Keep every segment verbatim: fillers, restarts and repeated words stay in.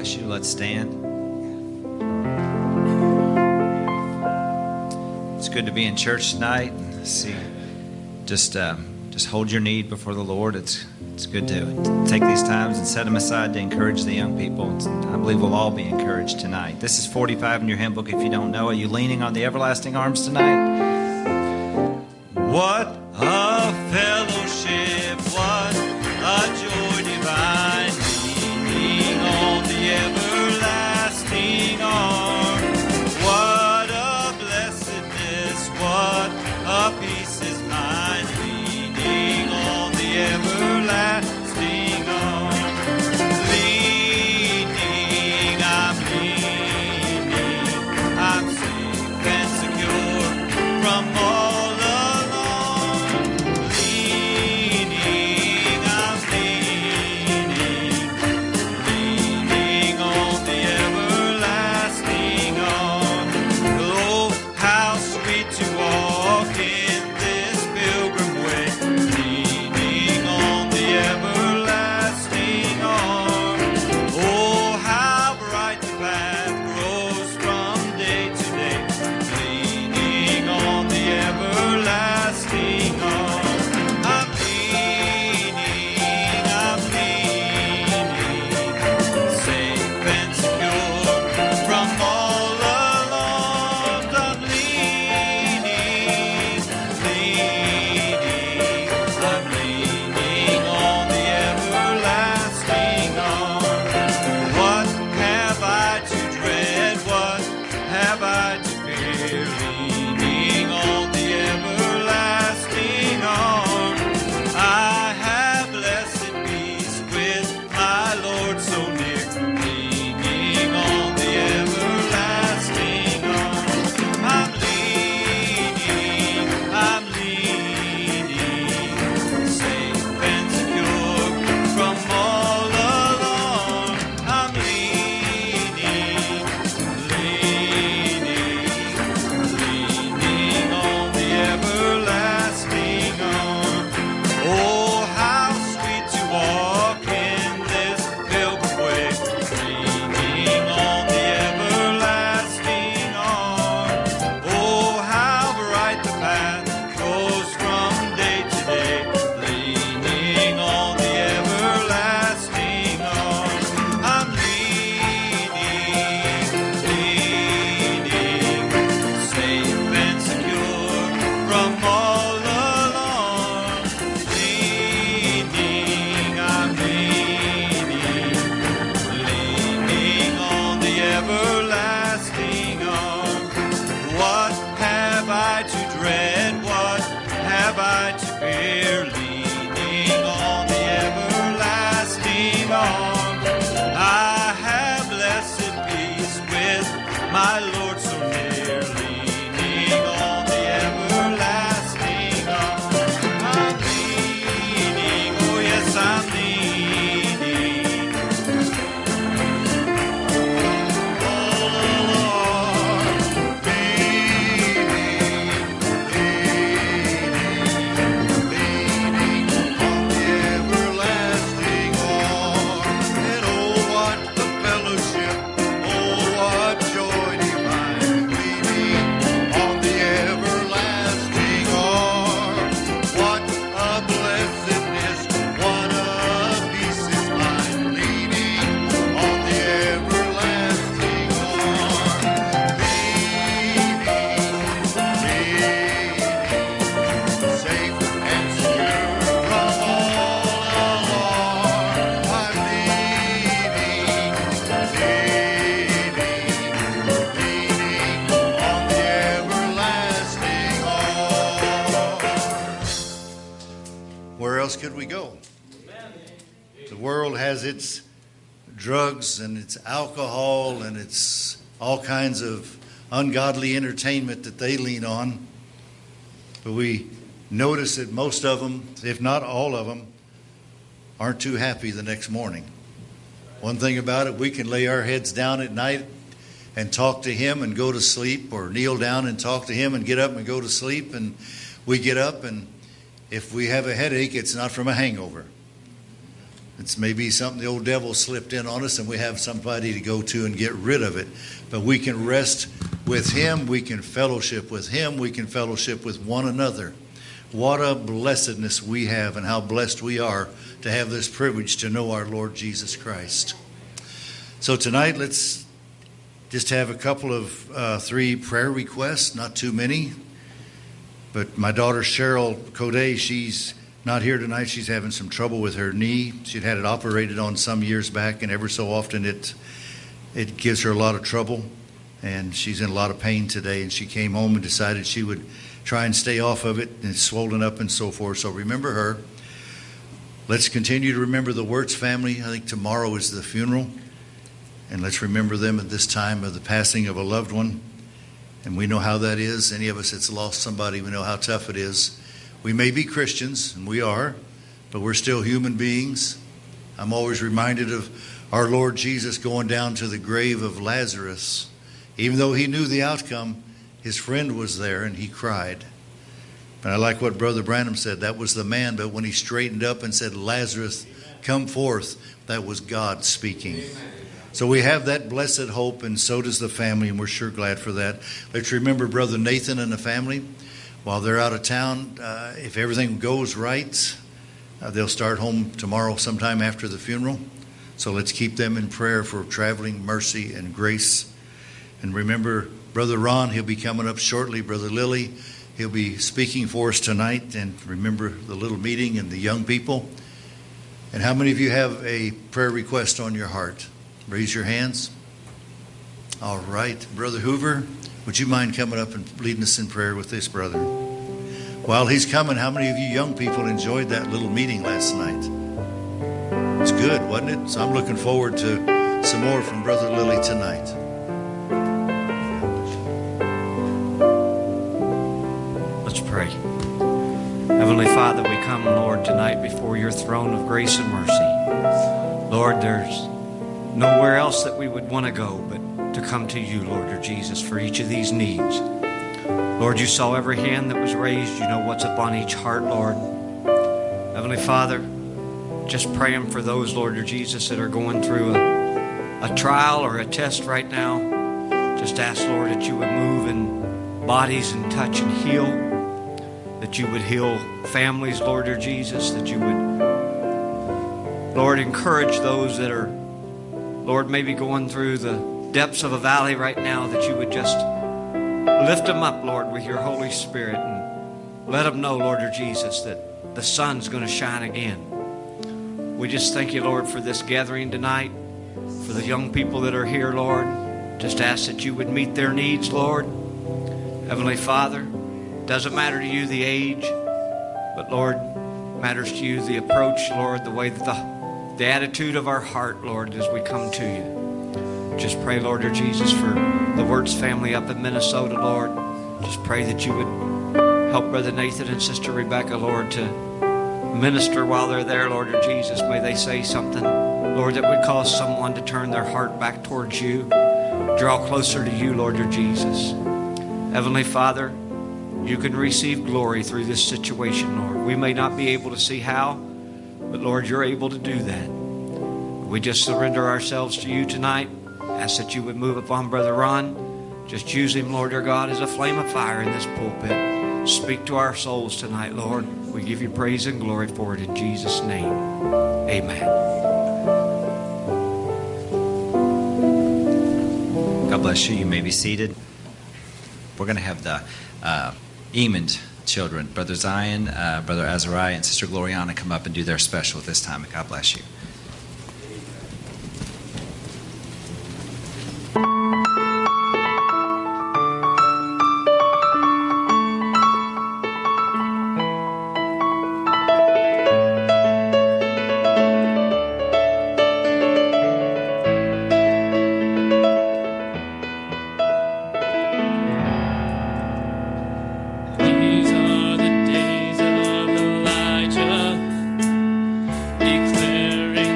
bless you. Let's stand. It's good to be in church tonight. See, just uh, just hold your need before the Lord. It's it's good to take these times and set them aside to encourage the young people. It's, I believe we'll all be encouraged tonight. This is forty-five in your hymn book. If you don't know it, you leaning on the everlasting arms tonight. What a fellowship! What a joy divine! Leaning on the everlasting arms. What a blessedness! What a peace is mine, leaning on the everlasting arms. Leaning, I'm leaning, I'm safe and secure from all alarm. Leaning, I'm leaning, leaning on the everlasting arms. Oh, how sweet to walk in this pilgrim way, leaning on the everlasting arm. Oh, how bright the path grows from day to day, leaning on the everlasting arm. I'm leaning, I'm leaning, safe and secure from all alarms. I'm leaning, leaning, I'm leaning on the everlasting arm. What have I to dread? What have I to fear? Leaning on the everlasting arm. I have blessed peace with my Lord so near, leaning on the everlasting arm. I'm leaning, I'm leaning, safe and secure from all alarm. I'm leaning, leaning, leaning on the everlasting arm. Oh, how sweet to walk in this pilgrim way, leaning on the everlasting arm. Oh, how bright the path goes from day to day, leaning on the everlasting arm. I'm leaning, leaning, safe and secure from all alarm. Leaning, I'm leaning, leaning on the everlasting arm. What have I to dread? What have I to fear? Leaning on the everlasting arm. I have blessed peace with my Lord so near, leaning on the everlasting arm. I'm leaning, oh yes, I'm leaning. Oh Lord, leaning, leaning, leaning on the everlasting arm. And oh, what a fellowship, oh, what joy divine, leaning on the everlasting arm. What a blessedness, what a peace is mine, leaning on the everlasting arm. Leaning, leaning, safe and secure from all alarm. I'm leaning, leaning, leaning on the everlasting arm. Where else could we go? The world has its drugs and its alcohol and its all kinds of ungodly entertainment that they lean on. But we notice that most of them, if not all of them, aren't too happy the next morning. One thing about it, we can lay our heads down at night and talk to Him and go to sleep, or kneel down and talk to Him and get up and go to sleep. And we get up, and if we have a headache, it's not from a hangover. It's maybe something the old devil slipped in on us, and we have somebody to go to and get rid of it. But we can rest with him. We can fellowship with him. We can fellowship with one another. What a blessedness we have, and how blessed we are to have this privilege to know our Lord Jesus Christ. So tonight, let's just have a couple of uh, three prayer requests, not too many. But my daughter Cheryl Coday, she's not here tonight. She's having some trouble with her knee. She'd had it operated on some years back, and ever so often it it gives her a lot of trouble. And she's in a lot of pain today, and she came home and decided she would try and stay off of it, and it's swollen up and so forth. So remember her. Let's continue to remember the Wirtz family. I think tomorrow is the funeral. And let's remember them at this time of the passing of a loved one. And we know how that is. Any of us that's lost somebody, we know how tough it is. We may be Christians, and we are, but we're still human beings. I'm always reminded of our Lord Jesus going down to the grave of Lazarus. Even though he knew the outcome, his friend was there, and he cried. But I like what Brother Branham said. That was the man, but when he straightened up and said, Lazarus, come forth, that was God speaking. So we have that blessed hope, and so does the family, and we're sure glad for that. Let's remember Brother Nathan and the family. While they're out of town, uh, if everything goes right, uh, they'll start home tomorrow sometime after the funeral. So let's keep them in prayer for traveling mercy and grace. And remember Brother Ron, he'll be coming up shortly. Brother Lily, he'll be speaking for us tonight. And remember the little meeting and the young people. And how many of you have a prayer request on your heart? Raise your hands. All right. Brother Hoover, would you mind coming up and leading us in prayer with this brother? While he's coming, how many of you young people enjoyed that little meeting last night? It's good, wasn't it? So I'm looking forward to some more from Brother Lily tonight. Let's pray. Heavenly Father, we come, Lord, tonight before your throne of grace and mercy. Lord, there's nowhere else that we would want to go but to come to you, Lord, your Jesus, for each of these needs. Lord, you saw every hand that was raised. You know what's upon each heart, Lord. Heavenly Father, just praying for those, Lord, your Jesus, that are going through a, a trial or a test right now. Just ask, Lord, that you would move in bodies and touch and heal. That you would heal families, Lord, your Jesus. That you would, Lord, encourage those that are, Lord, maybe going through the depths of a valley right now, that you would just lift them up, Lord, with your Holy Spirit, and let them know, Lord, your Jesus, that the sun's going to shine again. We just thank you, Lord, for this gathering tonight, for the young people that are here, Lord. Just ask that you would meet their needs, Lord. Heavenly Father, doesn't matter to you the age, but, Lord, matters to you the approach, Lord, the way that the, the attitude of our heart, Lord, as we come to you. Just pray, Lord, your Jesus, for the Wirtz family up in Minnesota, Lord. Just pray that you would help Brother Nathan and Sister Rebecca, Lord, to minister while they're there, Lord, your Jesus. May they say something, Lord, that would cause someone to turn their heart back towards you. Draw closer to you, Lord, your Jesus. Heavenly Father, you can receive glory through this situation, Lord. We may not be able to see how, but, Lord, you're able to do that. We just surrender ourselves to you tonight. Ask that you would move upon Brother Ron. Just use him, Lord, your God, as a flame of fire in this pulpit. Speak to our souls tonight, Lord. We give you praise and glory for it in Jesus' name. Amen. God bless you. You may be seated. We're going to have the uh, Emond children, Brother Zion, uh, Brother Azariah, and Sister Gloriana come up and do their special at this time. God bless you. Declaring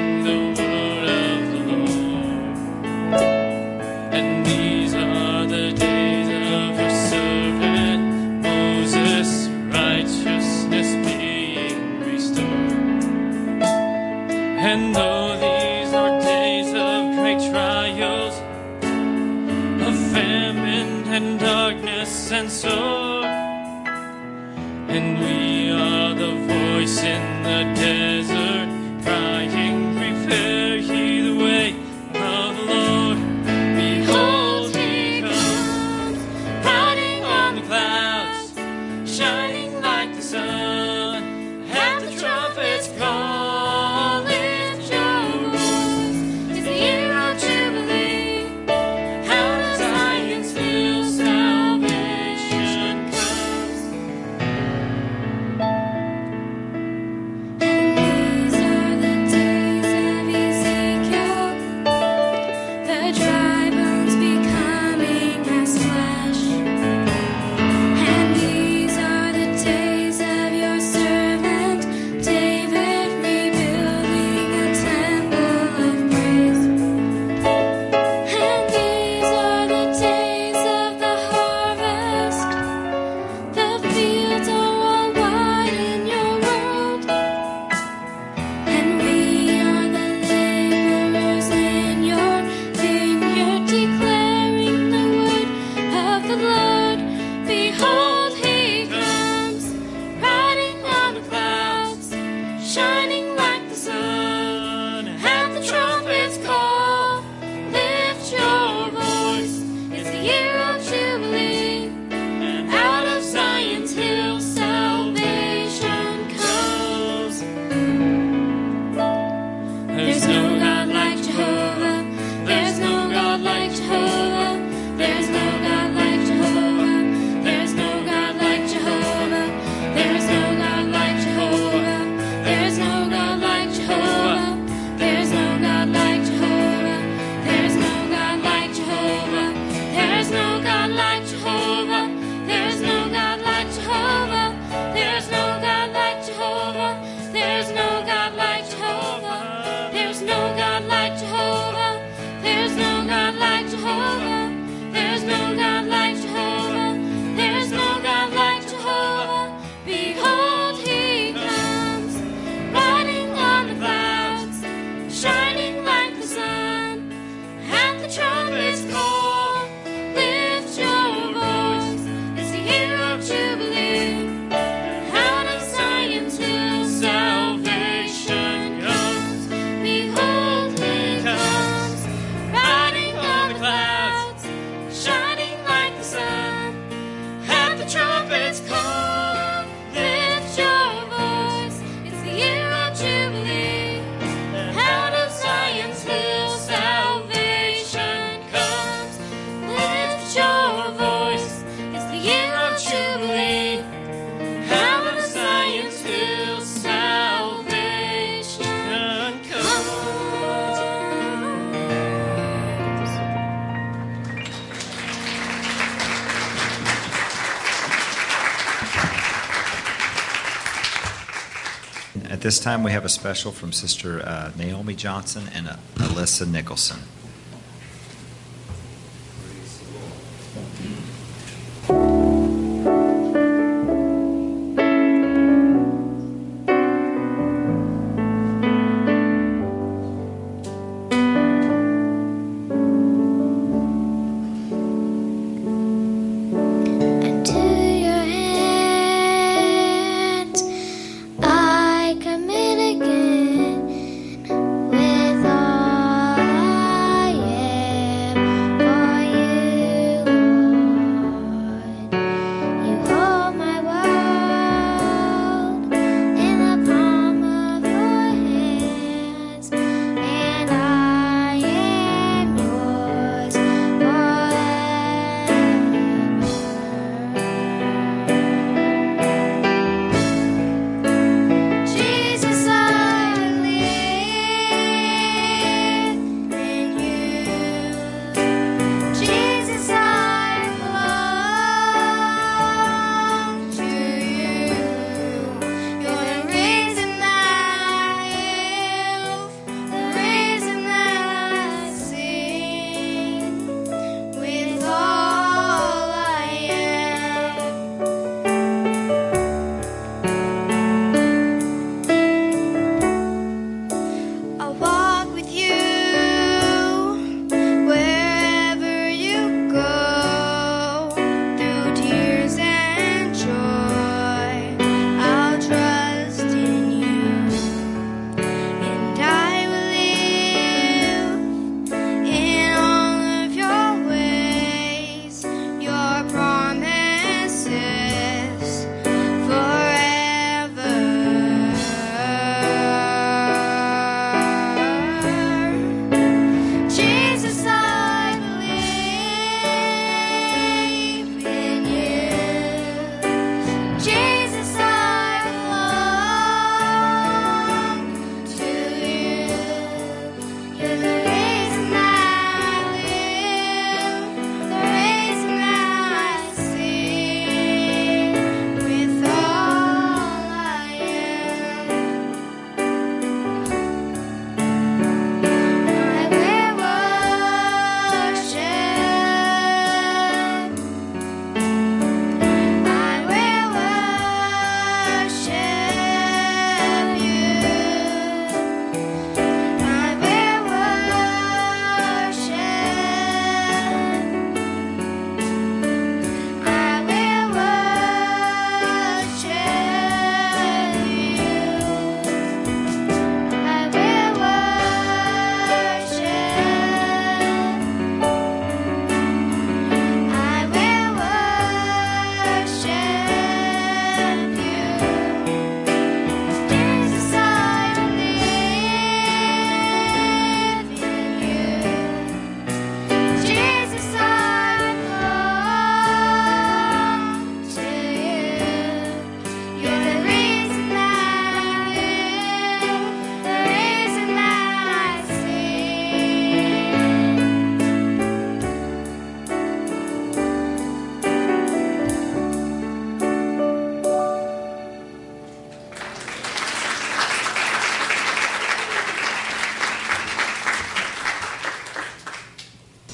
and sword, and we are the voice in the desert, crying, prepare ye the way of the Lord. Behold, he comes, riding on the clouds, shining like the sun. At the trumpet's call, lift your voice. It's the year of Jubilee. Out of Zion's hill, salvation comes. And these are the days of Ezekiel, the dry bones becoming as flesh. And these are the days of your servant David, rebuilding a temple of praise. And these are the days of the harvest. The fields are all wide in your world, and we are the laborers in your vineyard, declaring the word of the Lord. Behold, he comes, riding on the clouds, shining like the sun. At the trumpet's call, lift your voice. It's the year of Jubilee. And out of Zion's hill, salvation comes. There's no God like Jehovah. There's no God like Jehovah. There's no God like Jehovah. There's no God like Jehovah. There's no God like Jehovah. There's no God like Jehovah. There's no God like Jehovah. There's no God like Jehovah. There's no God like Jehovah. There's no God like Jehovah. There's no God like Jehovah. There's no God like Jehovah. There's no God like Jehovah. There's no God like Jehovah. There's no God like Jehovah. There's no God like Jehovah. Behold, he comes, riding on the clouds, shining like the sun. At the trumpet's call, lift your voice. It's the year of Jubilee. Out of Zion's hill, salvation comes. Behold, he comes, riding on the clouds, shining like the sun. At the trumpet's call, lift your voice. It's the year of Jubilee. Out of Zion's hill, salvation comes. Lift your voice. It's the year of Jubilee. Out of Zion's hill, salvation comes. At this time, we have a special from Sister uh, Naomi Johnson and uh, Alyssa Nicholson. Into your hands I commit again with all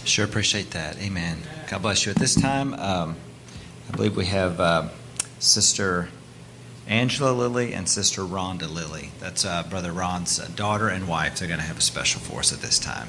Sure appreciate that. Amen. God bless you. At this time, um, I believe we have uh, Sister Angela Lilly and Sister Rhonda Lilly. That's uh, Brother Ron's uh, daughter and wife. They're going to have a special for us at this time.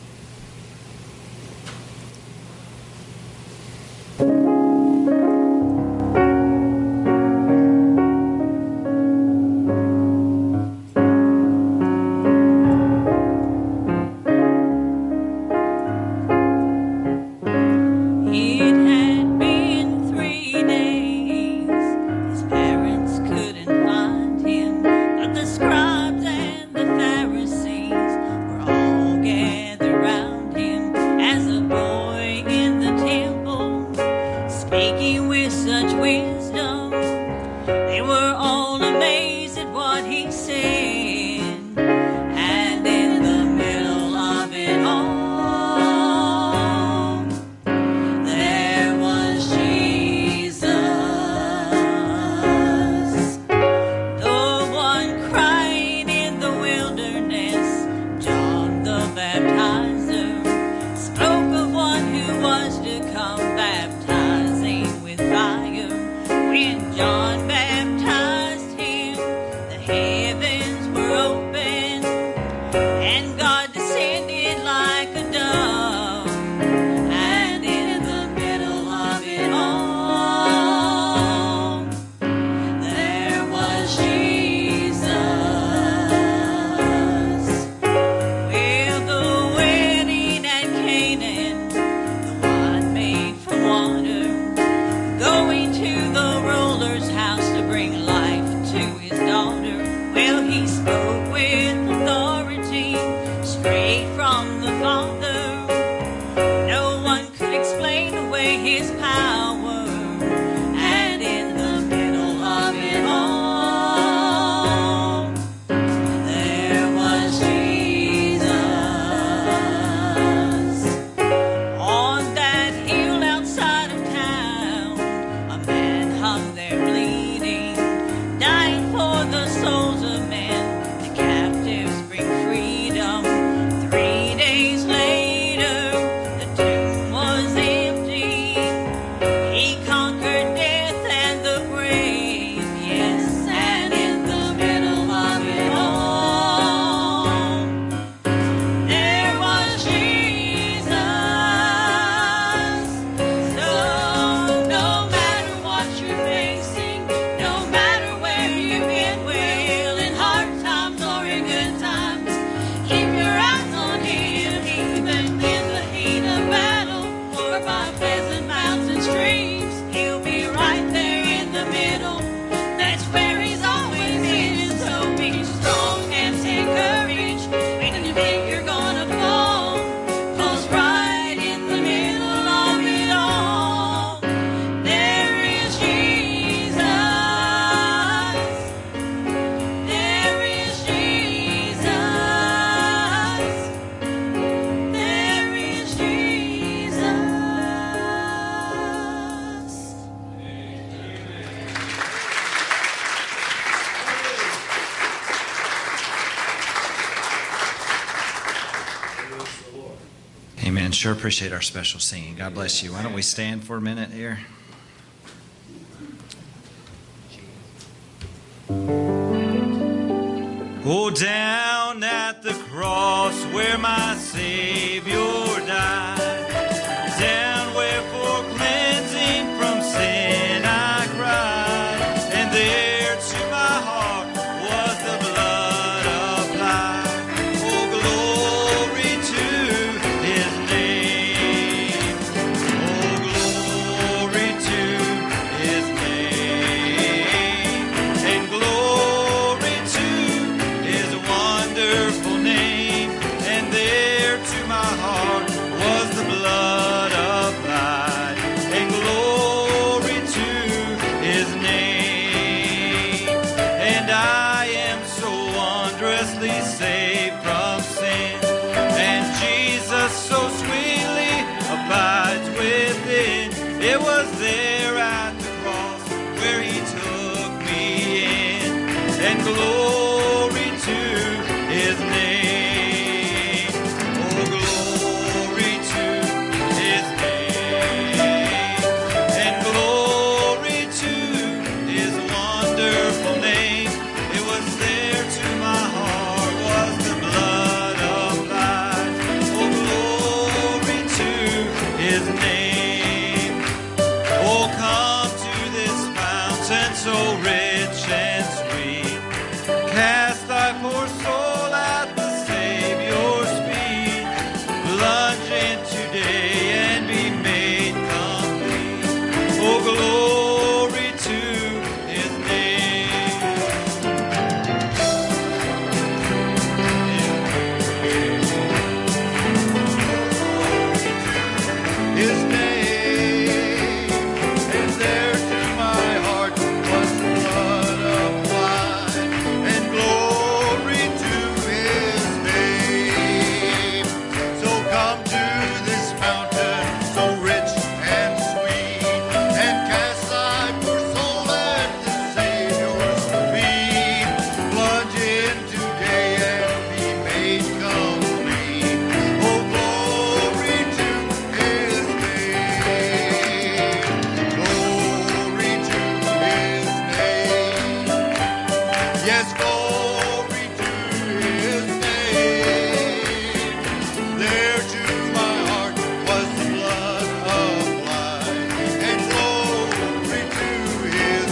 Amen. Sure appreciate our special singing. God bless you. Why don't we stand for a minute here? Oh, down at the cross where my Savior died, down where for cleansing from sin I cried, and there to my heart was the blood applied. Oh, glory to His name. Oh, glory to His name. And glory to His wonderful name. And there to my heart was the blood applied. And glory to His name. And I am so wondrously saved from sin. And Jesus so sweetly abides within. It was there at the cross where He took me in. And glory to His name. Oh, glory to plunge in today and be made complete. Oh, glory to His name. His name, and there to my heart was the blood applied, and glory to His name. So come to this mountain, so rich and sweet, and cast thy poor soul at the Savior's feet. Plunge in today and be made complete. Oh, glory to His name. Glory to His name. Yes, glory to His name. There to my heart was the blood applied, and glory to His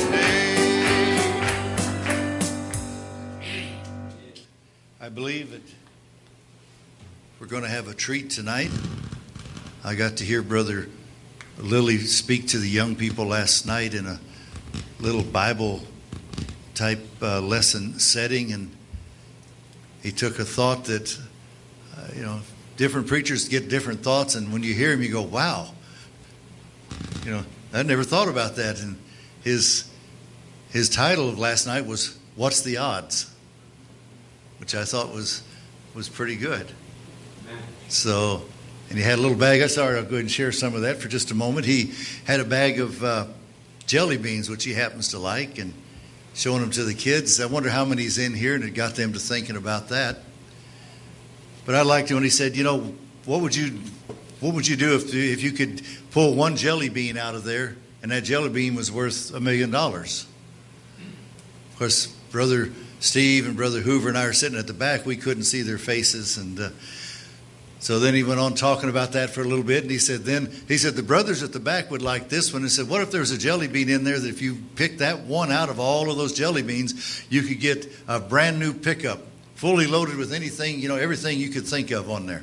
name. I believe that we're going to have a treat tonight. I got to hear Brother Lilly speak to the young people last night in a little Bible type uh, lesson setting, and he took a thought that, uh, you know, different preachers get different thoughts, and when you hear him, you go, wow, you know, I never thought about that. And his his title of last night was "What's the Odds?" which I thought was was pretty good. So, and he had a little bag. I sorry, I'll go ahead and share some of that for just a moment. He had a bag of uh, jelly beans, which he happens to like, and showing them to the kids. I wonder how many's in here, and it got them to thinking about that. But I liked it when he said, you know, what would you what would you do if if you could pull one jelly bean out of there, and that jelly bean was worth a million dollars? Of course, Brother Steve and Brother Hoover and I are sitting at the back. We couldn't see their faces, and uh, so then he went on talking about that for a little bit, and he said, then he said the brothers at the back would like this one. He said, what if there was a jelly bean in there that if you picked that one out of all of those jelly beans, you could get a brand new pickup, fully loaded with anything, you know, everything you could think of on there.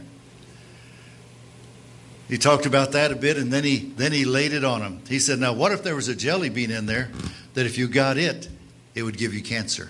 He talked about that a bit, and then he then he laid it on him. He said, now what if there was a jelly bean in there that if you got it, it would give you cancer?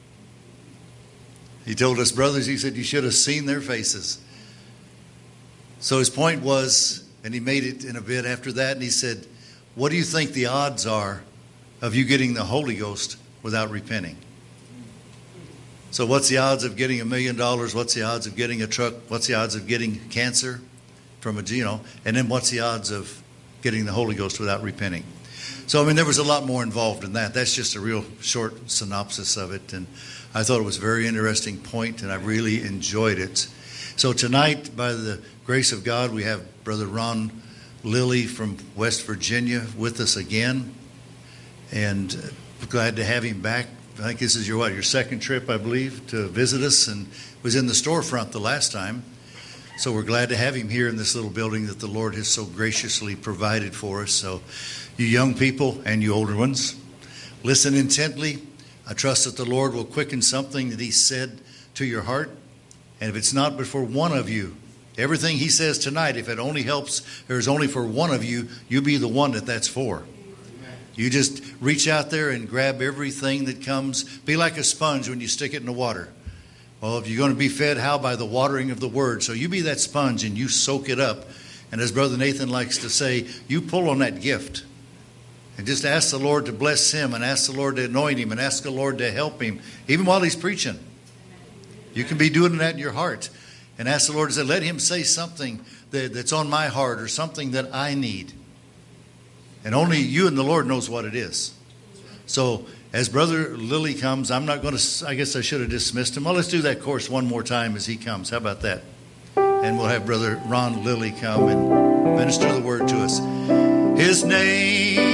He told us brothers, he said, you should have seen their faces. So his point was, and he made it in a bit after that, and he said, what do you think the odds are of you getting the Holy Ghost without repenting? So what's the odds of getting a million dollars? What's the odds of getting a truck? What's the odds of getting cancer from a, you know, and then what's the odds of getting the Holy Ghost without repenting? So, I mean, there was a lot more involved in that. That's just a real short synopsis of it, and I thought it was a very interesting point, and I really enjoyed it. So tonight, by the grace of God, we have Brother Ron Lilly from West Virginia with us again, and uh, glad to have him back. I think this is your what, your second trip, I believe, to visit us, and was in the storefront the last time. So we're glad to have him here in this little building that the Lord has so graciously provided for us. So you young people and you older ones, listen intently. I trust that the Lord will quicken something that He said to your heart. And if it's not but for one of you, everything He says tonight, if it only helps, or is only for one of you, you be the one that that's for. You just reach out there and grab everything that comes. Be like a sponge when you stick it in the water. Well, if you're going to be fed, how? By the watering of the Word. So you be that sponge and you soak it up. And as Brother Nathan likes to say, you pull on that gift. And just ask the Lord to bless him, and ask the Lord to anoint him, and ask the Lord to help him, even while he's preaching. You can be doing that in your heart. And ask the Lord to say, let him say something that, that's on my heart, or something that I need. And only you and the Lord knows what it is. So as Brother Lilly comes, I'm not going to, I guess I should have dismissed him. Well, let's do that course one more time as he comes. How about that? And we'll have Brother Ron Lilly come and minister the word to us. His name.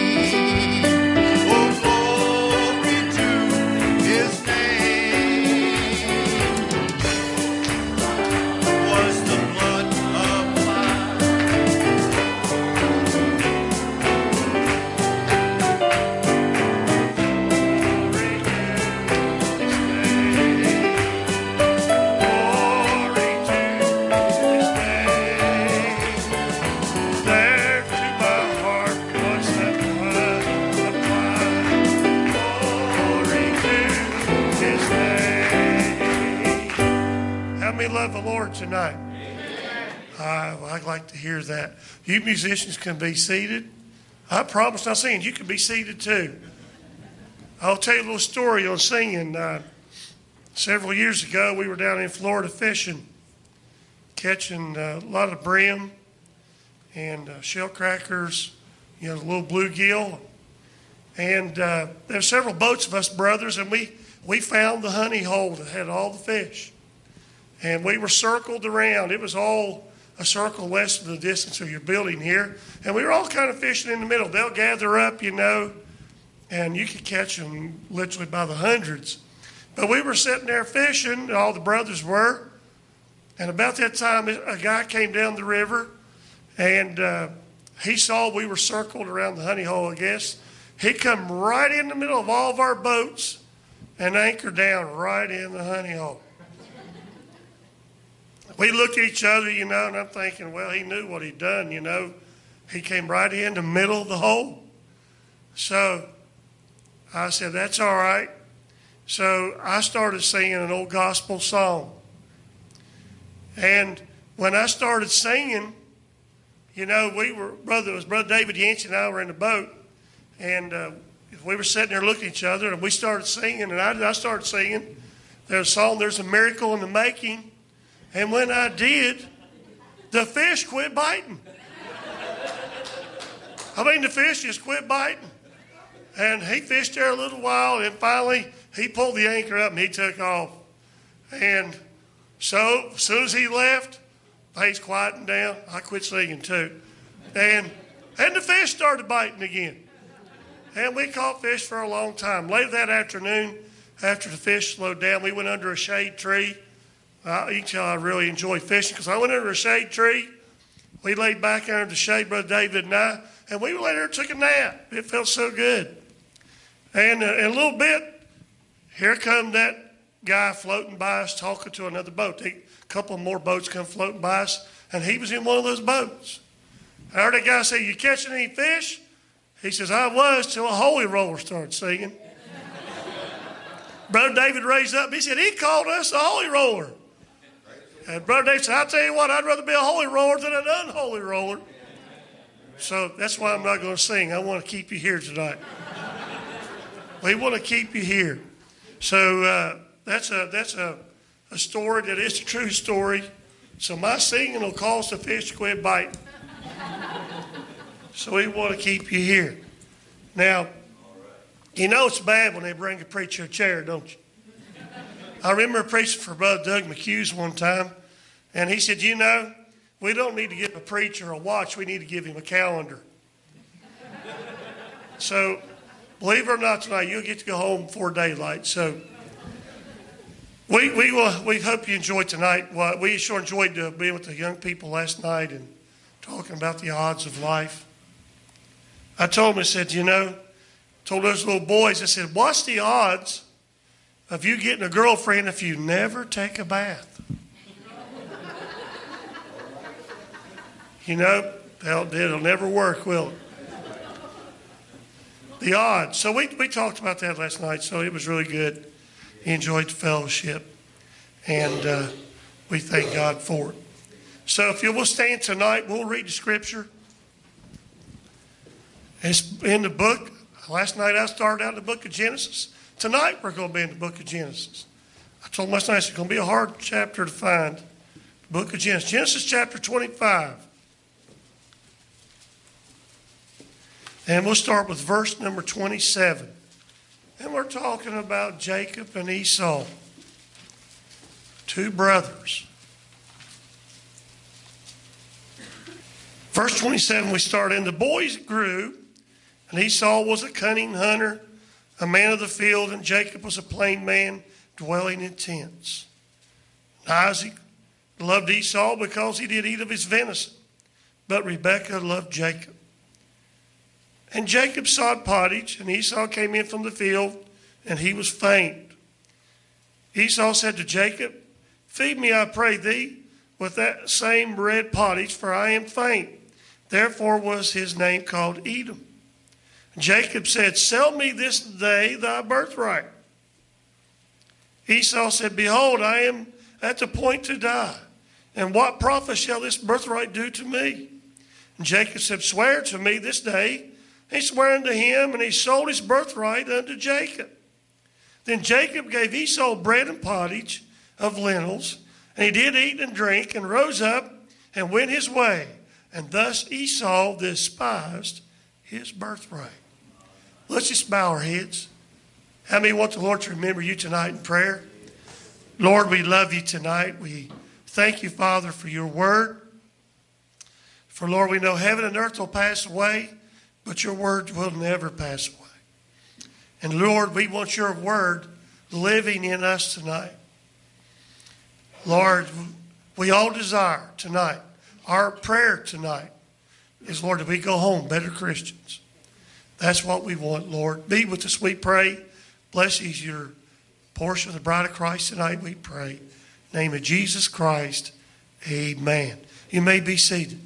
love the Lord tonight? Uh, well, I'd like to hear that. You musicians can be seated. I promise not singing. You can be seated too. I'll tell you a little story on singing. Uh, several years ago, we were down in Florida fishing, catching uh, a lot of brim and uh, shell crackers, you know, a little bluegill. And uh, there were several boats of us brothers, and we, we found the honey hole that had all the fish. And we were circled around. It was all a circle less than the distance of your building here. And we were all kind of fishing in the middle. They'll gather up, you know, and you could catch them literally by the hundreds. But we were sitting there fishing, all the brothers were. And about that time, a guy came down the river, and uh, he saw we were circled around the honey hole, I guess. He come right in the middle of all of our boats and anchored down right in the honey hole. We looked at each other, you know, and I'm thinking, well, he knew what he'd done, you know. He came right in the middle of the hole. So I said, that's all right. So I started singing an old gospel song. And when I started singing, you know, we were, brother, it was Brother David Yancey and I were in the boat. And uh, we were sitting there looking at each other, and we started singing, and I, I started singing. There's a song, There's a Miracle in the Making. And when I did, the fish quit biting. I mean, the fish just quit biting. And he fished there a little while, and finally he pulled the anchor up and he took off. And so as soon as he left, things quietened down. I quit singing too. And, and the fish started biting again. And we caught fish for a long time. Later that afternoon, after the fish slowed down, we went under a shade tree. Uh, each of I really enjoy fishing because I went under a shade tree. We laid back under the shade, Brother David and I, and we later and took a nap. It felt so good. And uh, in a little bit, here come that guy floating by us talking to another boat. A couple more boats come floating by us, and he was in one of those boats. I heard that guy say, you catching any fish? He says, I was till a holy roller started singing. Brother David raised up. He said, he called us a holy roller. And Brother David said, I'll tell you what, I'd rather be a holy roller than an unholy roller. So that's why I'm not going to sing. I want to keep you here tonight. We want to keep you here. So uh, that's a that's a, a story that is a true story. So my singing will cause the fish to quit biting. So we want to keep you here. Now, you know it's bad when they bring a preacher a chair, don't you? I remember preaching for Brother Doug McHughes one time, and he said, you know, we don't need to give a preacher a watch. We need to give him a calendar. So, believe it or not, tonight you'll get to go home before daylight. So, we we will we hope you enjoyed tonight. Well, we sure enjoyed uh, being with the young people last night and talking about the odds of life. I told them, I said, you know, told those little boys, I said, what's the odds of you getting a girlfriend if you never take a bath? You know, it'll never work, will it? The odds. So we, we talked about that last night, so it was really good. He enjoyed the fellowship, and uh, we thank God for it. So if you will stand tonight, we'll read the scripture. It's in the book. Last night I started out in the book of Genesis. Tonight we're going to be in the book of Genesis. I told last night it's going to be a hard chapter to find. The book of Genesis. Genesis chapter twenty-five. And we'll start with verse number twenty-seven. And we're talking about Jacob and Esau. Two brothers. Verse twenty-seven we start in. The boys grew, and Esau was a cunning hunter, a man of the field, and Jacob was a plain man dwelling in tents. Isaac loved Esau because he did eat of his venison, but Rebekah loved Jacob. And Jacob sought pottage, and Esau came in from the field, and he was faint. Esau said to Jacob, feed me, I pray thee, with that same red pottage, for I am faint. Therefore was his name called Edom. Jacob said, sell me this day thy birthright. Esau said, behold, I am at the point to die. And what profit shall this birthright do to me? And Jacob said, swear to me this day. He swore unto him, and he sold his birthright unto Jacob. Then Jacob gave Esau bread and pottage of lentils, and he did eat and drink, and rose up and went his way. And thus Esau despised his birthright. Let's just bow our heads. How many want the Lord to remember you tonight in prayer? Lord, we love you tonight. We thank you, Father, for your word. For, Lord, we know heaven and earth will pass away, but your word will never pass away. And, Lord, we want your word living in us tonight. Lord, we all desire tonight, our prayer tonight is, Lord, that we go home better Christians. That's what we want, Lord. Be with us, we pray. Bless these your portion of the bride of Christ tonight, we pray. In the name of Jesus Christ, amen. You may be seated.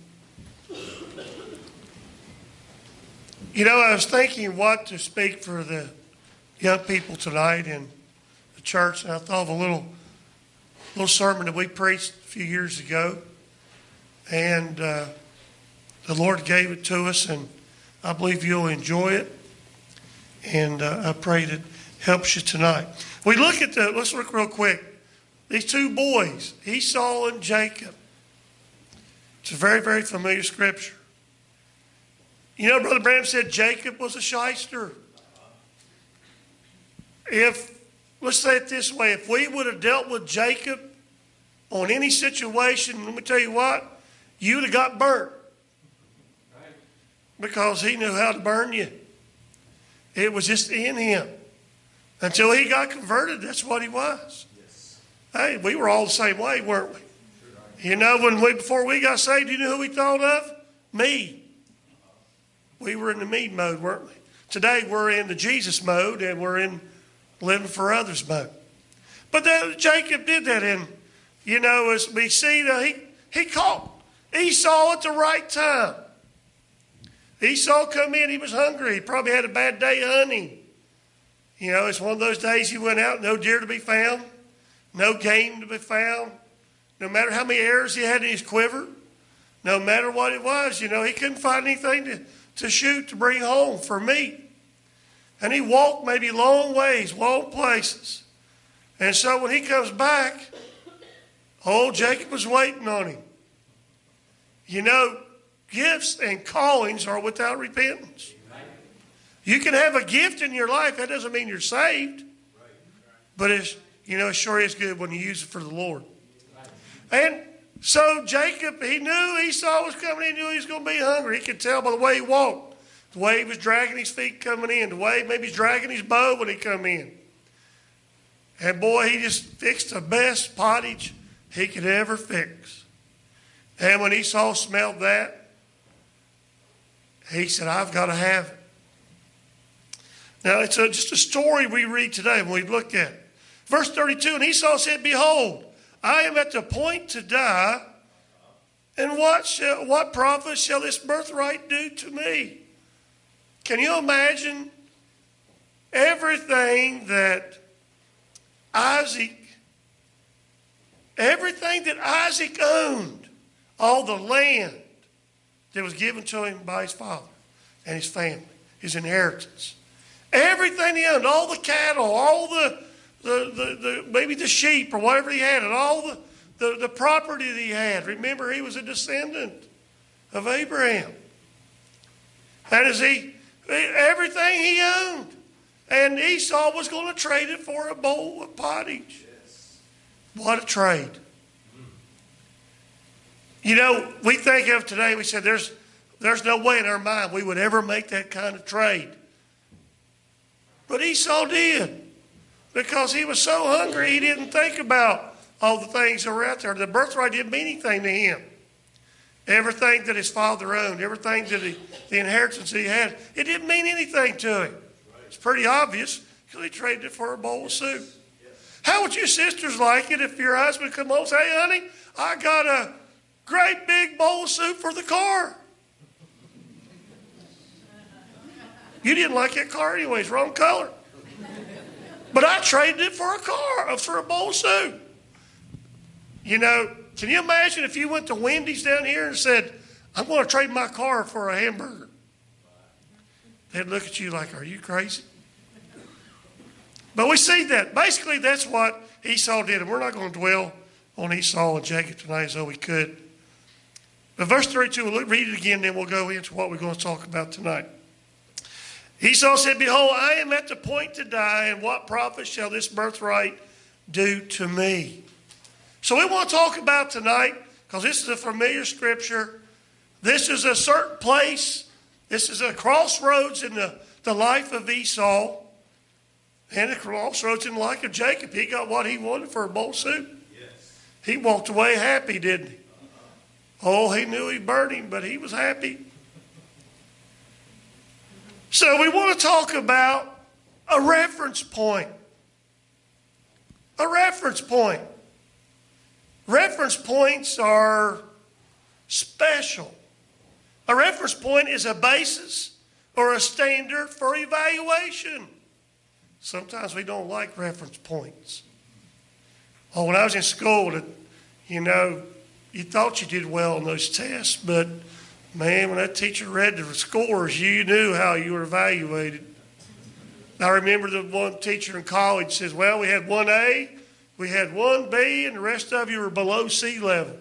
You know, I was thinking what to speak for the young people tonight in the church, and I thought of a little, little sermon that we preached a few years ago, and uh, the Lord gave it to us, and I believe you'll enjoy it, and uh, I pray that it helps you tonight. We look at the, let's look real quick. These two boys, Esau and Jacob. It's a very, very familiar scripture. You know, Brother Branham said Jacob was a shyster. If, let's say it this way, if we would have dealt with Jacob on any situation, let me tell you what, you would have got burnt. Because he knew how to burn you. It was just in him. Until he got converted, that's what he was. Yes. Hey, we were all the same way, weren't we? You know, when we before we got saved, you know who we thought of? Me. We were in the me mode, weren't we? Today we're in the Jesus mode, and we're in living for others mode. But that, Jacob did that, and you know, as we see, that he he caught Esau at the right time. Esau come in, he was hungry. He probably had a bad day hunting. You know, it's one of those days he went out, no deer to be found, no game to be found. No matter how many arrows he had in his quiver, no matter what it was, you know, he couldn't find anything to, to shoot to bring home for meat. And he walked maybe long ways, long places. And so when he comes back, old Jacob was waiting on him. You know, gifts and callings are without repentance. You can have a gift in your life. That doesn't mean you're saved. But it's, you know, it sure is good when you use it for the Lord. And so Jacob, he knew Esau was coming in. He knew he was going to be hungry. He could tell by the way he walked, the way he was dragging his feet coming in, the way maybe he's dragging his bow when he come in. And boy, he just fixed the best pottage he could ever fix. And when Esau smelled that, he said, I've got to have it. Now, it's a, just a story we read today when we look at it. Verse thirty-two, and Esau said, behold, I am at the point to die, and what shall, what profit shall this birthright do to me? Can you imagine everything that Isaac, everything that Isaac owned, all the land that was given to him by his father and his family, his inheritance. Everything he owned, all the cattle, all the, the, the, the maybe the sheep or whatever he had, and all the, the, the property that he had. Remember, he was a descendant of Abraham. And as he, everything he owned. And Esau was going to trade it for a bowl of pottage. Yes. What a trade. You know, we think of today, we said there's, there's no way in our mind we would ever make that kind of trade. But Esau did, because he was so hungry he didn't think about all the things that were out there. The birthright didn't mean anything to him. Everything that his father owned, everything that he, the inheritance he had, it didn't mean anything to him. It's pretty obvious because he traded it for a bowl of soup. How would you sisters like it if your husband come home and say, hey, honey, I got a great big bowl of soup for the car. You didn't like that car anyways, wrong color. But I traded it for a car, for a bowl of soup. You know, can you imagine if you went to Wendy's down here and said, I'm going to trade my car for a hamburger? They'd look at you like, are you crazy? But we see that. Basically, that's what Esau did. And we're not going to dwell on Esau and Jacob tonight as though we could. But verse thirty-two, we'll read it again, then we'll go into what we're going to talk about tonight. Esau said, behold, I am at the point to die, and what profit shall this birthright do to me? So we want to talk about tonight, because this is a familiar scripture. This is a certain place. This is a crossroads in the, the life of Esau. And a crossroads in the life of Jacob. He got what he wanted for a bowl soup. Yes. He walked away happy, didn't he? Oh, he knew he burned him, but he was happy. So we want to talk about a reference point. A reference point. Reference points are special. A reference point is a basis or a standard for evaluation. Sometimes we don't like reference points. Oh, when I was in school, you know, you thought you did well on those tests, but man, when that teacher read the scores, you knew how you were evaluated. I remember the one teacher in college says, well, we had one A, we had one B, and the rest of you were below sea level.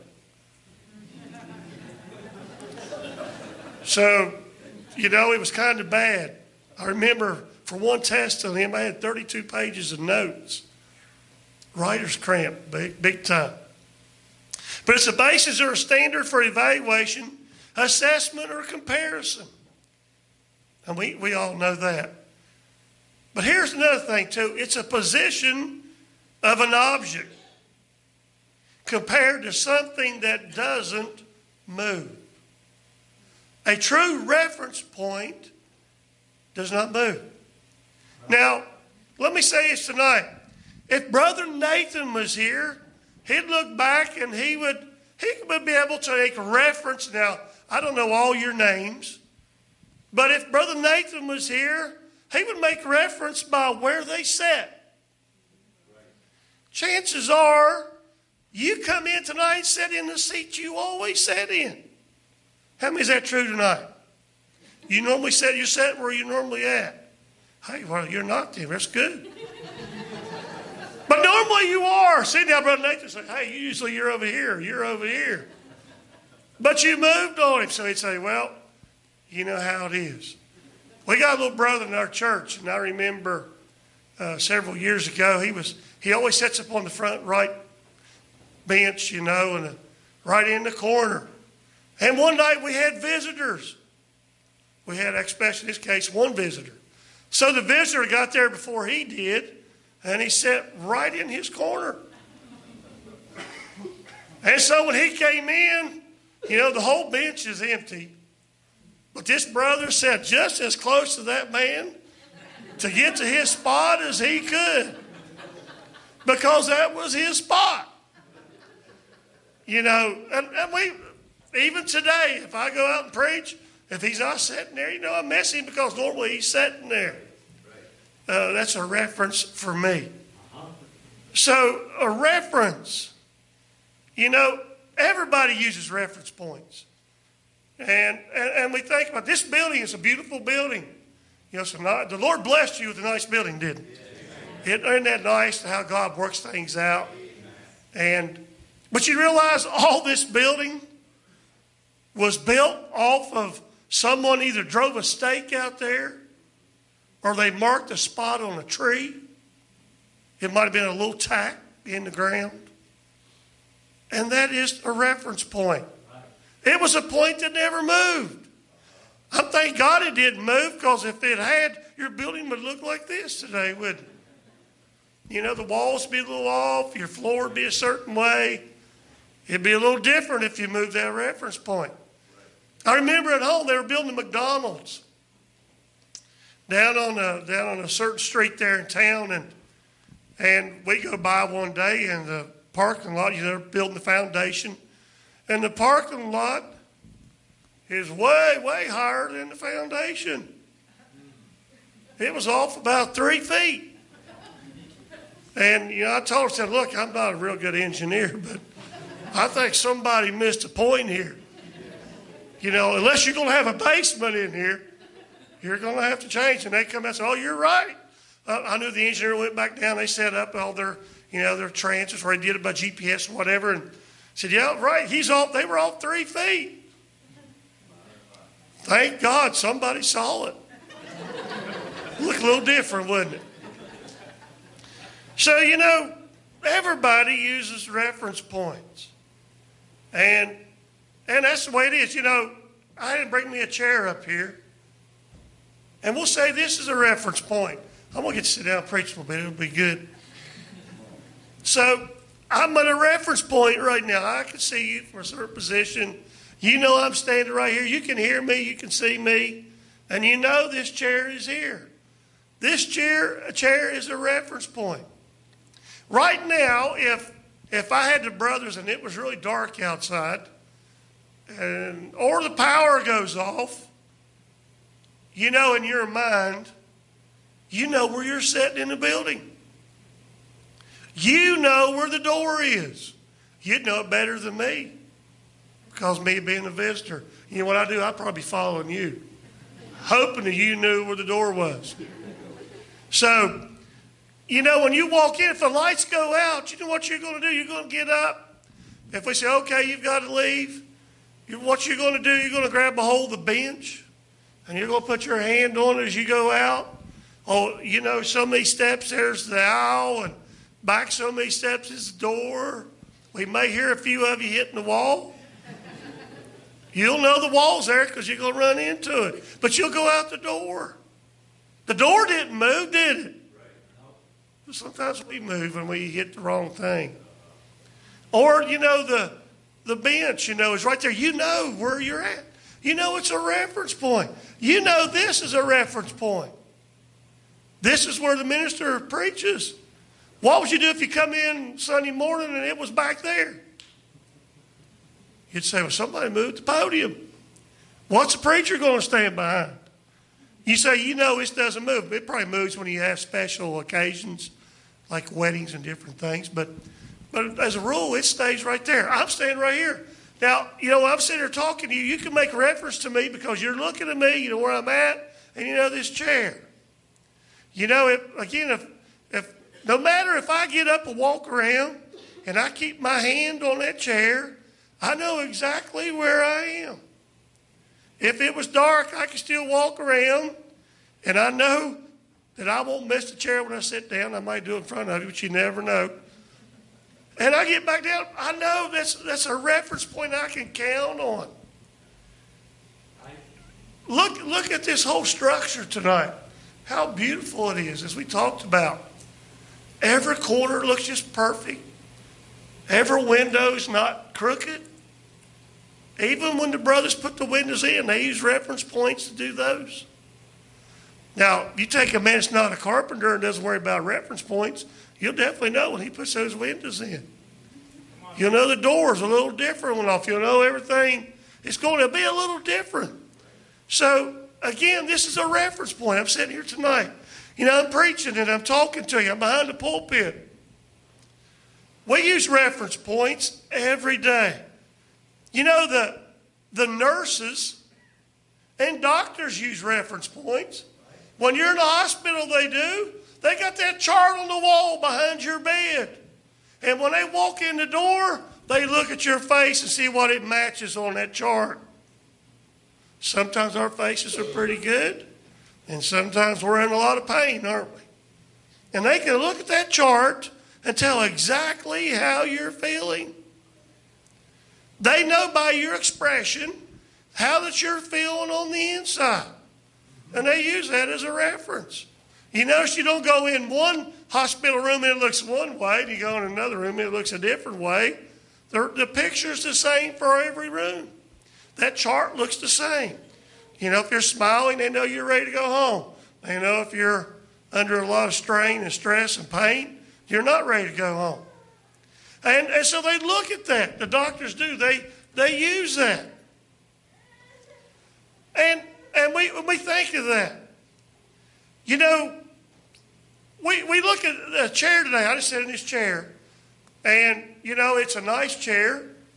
So, you know, it was kind of bad. I remember for one test on him, I had thirty-two pages of notes. Writer's cramp, big, big time. But it's a basis or a standard for evaluation, assessment, or comparison. And we, we all know that. But here's another thing, too. It's a position of an object compared to something that doesn't move. A true reference point does not move. Now, let me say this tonight. If Brother Nathan was here, he'd look back and he would he would be able to make a reference. Now, I don't know all your names, but if Brother Nathan was here, he would make reference by where they sat. Chances are you come in tonight and sit in the seat you always sat in. How many is that true tonight? You normally sit, you sat where you normally at. Hey, well, you're not there. That's good. But normally you are. See now, Brother Nathan say, hey, usually you're over here. You're over here. But you moved on him. So he'd say, well, you know how it is. We got a little brother in our church, and I remember uh, several years ago, he was he always sits up on the front right bench, you know, and uh, right in the corner. And one night we had visitors. We had, especially in this case, one visitor. So the visitor got there before he did, and he sat right in his corner. And so when he came in, you know, the whole bench is empty. But this brother sat just as close to that man to get to his spot as he could, because that was his spot. You know, and, and we, even today, if I go out and preach, if he's not sitting there, you know, I miss him because normally he's sitting there. Uh, that's a reference for me. So a reference, you know, everybody uses reference points. And, and and we think about this building is a beautiful building. You know, so not, the Lord blessed you with a nice building, didn't he? It, isn't that nice how God works things out? And but you realize all this building was built off of someone either drove a stake out there or they marked a spot on a tree. It might have been a little tack in the ground. And that is a reference point. It was a point that never moved. I thank God it didn't move, because if it had, your building would look like this today, wouldn't it? You know, the walls would be a little off, your floor would be a certain way. It'd be a little different if you moved that reference point. I remember at home they were building a McDonald's down on a, down on a certain street there in town, and and we go by one day in the parking lot. You know, they're building the foundation, and the parking lot is way, way higher than the foundation. It was off about three feet. And, you know, I told her, I said, look, I'm not a real good engineer, but I think somebody missed a point here. You know, unless you're going to have a basement in here, you're going to have to change. And they come out and say, oh, you're right. Uh, I knew the engineer went back down. They set up all their, you know, their tranches where they did it by G P S or whatever. And said, yeah, right. He's off. They were off three feet. Thank God somebody saw it. Looked a little different, wouldn't it? So, you know, everybody uses reference points. And and that's the way it is. You know, I had to bring me a chair up here. And we'll say this is a reference point. I'm going to get to sit down and preach a little bit. It'll be good. So I'm at a reference point right now. I can see you from a certain position. You know I'm standing right here. You can hear me. You can see me. And you know this chair is here. This chair, a chair is a reference point. Right now, if if I had the brothers and it was really dark outside, and or the power goes off, you know in your mind, you know where you're sitting in the building. You know where the door is. You'd know it better than me, because me being a visitor. You know what I do? I'd probably be following you, hoping that you knew where the door was. So, you know, when you walk in, if the lights go out, you know what you're going to do? You're going to get up. If we say, okay, you've got to leave, you, what you're going to do, you're going to grab a hold of the bench, and you're going to put your hand on it as you go out. Oh, you know, so many steps, there's the aisle, and back so many steps is the door. We may hear a few of you hitting the wall. You'll know the wall's there because you're going to run into it. But you'll go out the door. The door didn't move, did it? Sometimes we move and we hit the wrong thing. Or, you know, the the bench, you know, is right there. You know where you're at. You know it's a reference point. You know this is a reference point. This is where the minister preaches. What would you do if you come in Sunday morning and it was back there? You'd say, well, somebody moved the podium. What's the preacher going to stand behind? You say, you know, this doesn't move. It probably moves when you have special occasions, like weddings and different things. But but as a rule, it stays right there. I'm standing right here. Now, you know, I'm sitting here talking to you. You can make reference to me because you're looking at me. You know where I'm at, and you know this chair. You know, if, again, if if no matter if I get up and walk around and I keep my hand on that chair, I know exactly where I am. If it was dark, I could still walk around, and I know that I won't miss the chair when I sit down. I might do it in front of you, but you never know. And I get back down. I know that's that's a reference point I can count on. Look, look at this whole structure tonight. How beautiful it is, as we talked about. Every corner looks just perfect. Every window's not crooked. Even when the brothers put the windows in, they use reference points to do those. Now, you take a man that's not a carpenter and doesn't worry about reference points, you'll definitely know when he puts those windows in. You'll know the door's a little different one off. You'll know everything. It's going to be a little different. So, again, this is a reference point. I'm sitting here tonight. You know, I'm preaching and I'm talking to you. I'm behind the pulpit. We use reference points every day. You know, the, the nurses and doctors use reference points. When you're in the hospital, they do. They got that chart on the wall behind your bed. And when they walk in the door, they look at your face and see what it matches on that chart. Sometimes our faces are pretty good, and sometimes we're in a lot of pain, aren't we? And they can look at that chart and tell exactly how you're feeling. They know by your expression how that you're feeling on the inside. And they use that as a reference. You notice you don't go in one hospital room and it looks one way, and you go in another room and it looks a different way. The, the picture's the same for every room. That chart looks the same. You know, if you're smiling, they know you're ready to go home. They know if you're under a lot of strain and stress and pain, you're not ready to go home. And, and so they look at that. The doctors do. They they use that. And and we we think of that. You know, we we look at a chair today. I just sat in this chair, and you know it's a nice chair.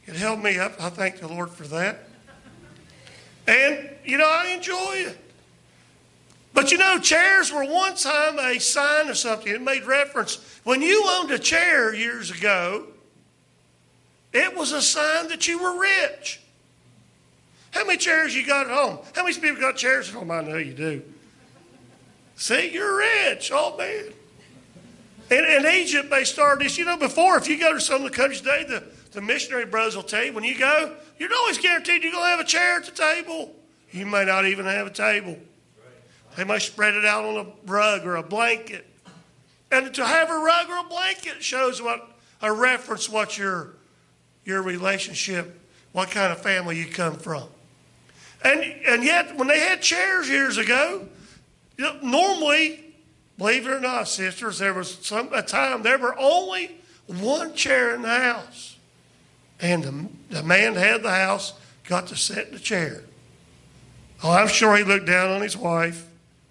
It held me up. I thank the Lord for that. And, you know, I enjoy it. But, you know, chairs were one time a sign of something. It made reference. When you owned a chair years ago, it was a sign that you were rich. How many chairs you got at home? How many people got chairs at home? I know you do. See, you're rich. Oh, man. In, in Egypt, they started this. You know, before, if you go to some of the countries today, the, the missionary brothers will tell you, when you go, you're always guaranteed you're going to have a chair at the table. You may not even have a table. They might spread it out on a rug or a blanket. And to have a rug or a blanket shows what a reference what your, your relationship, what kind of family you come from. And, and yet, when they had chairs years ago, you know, normally, believe it or not, sisters, there was some a time there were only one chair in the house. And the, the man that had the house got to sit in the chair. Oh, I'm sure he looked down on his wife.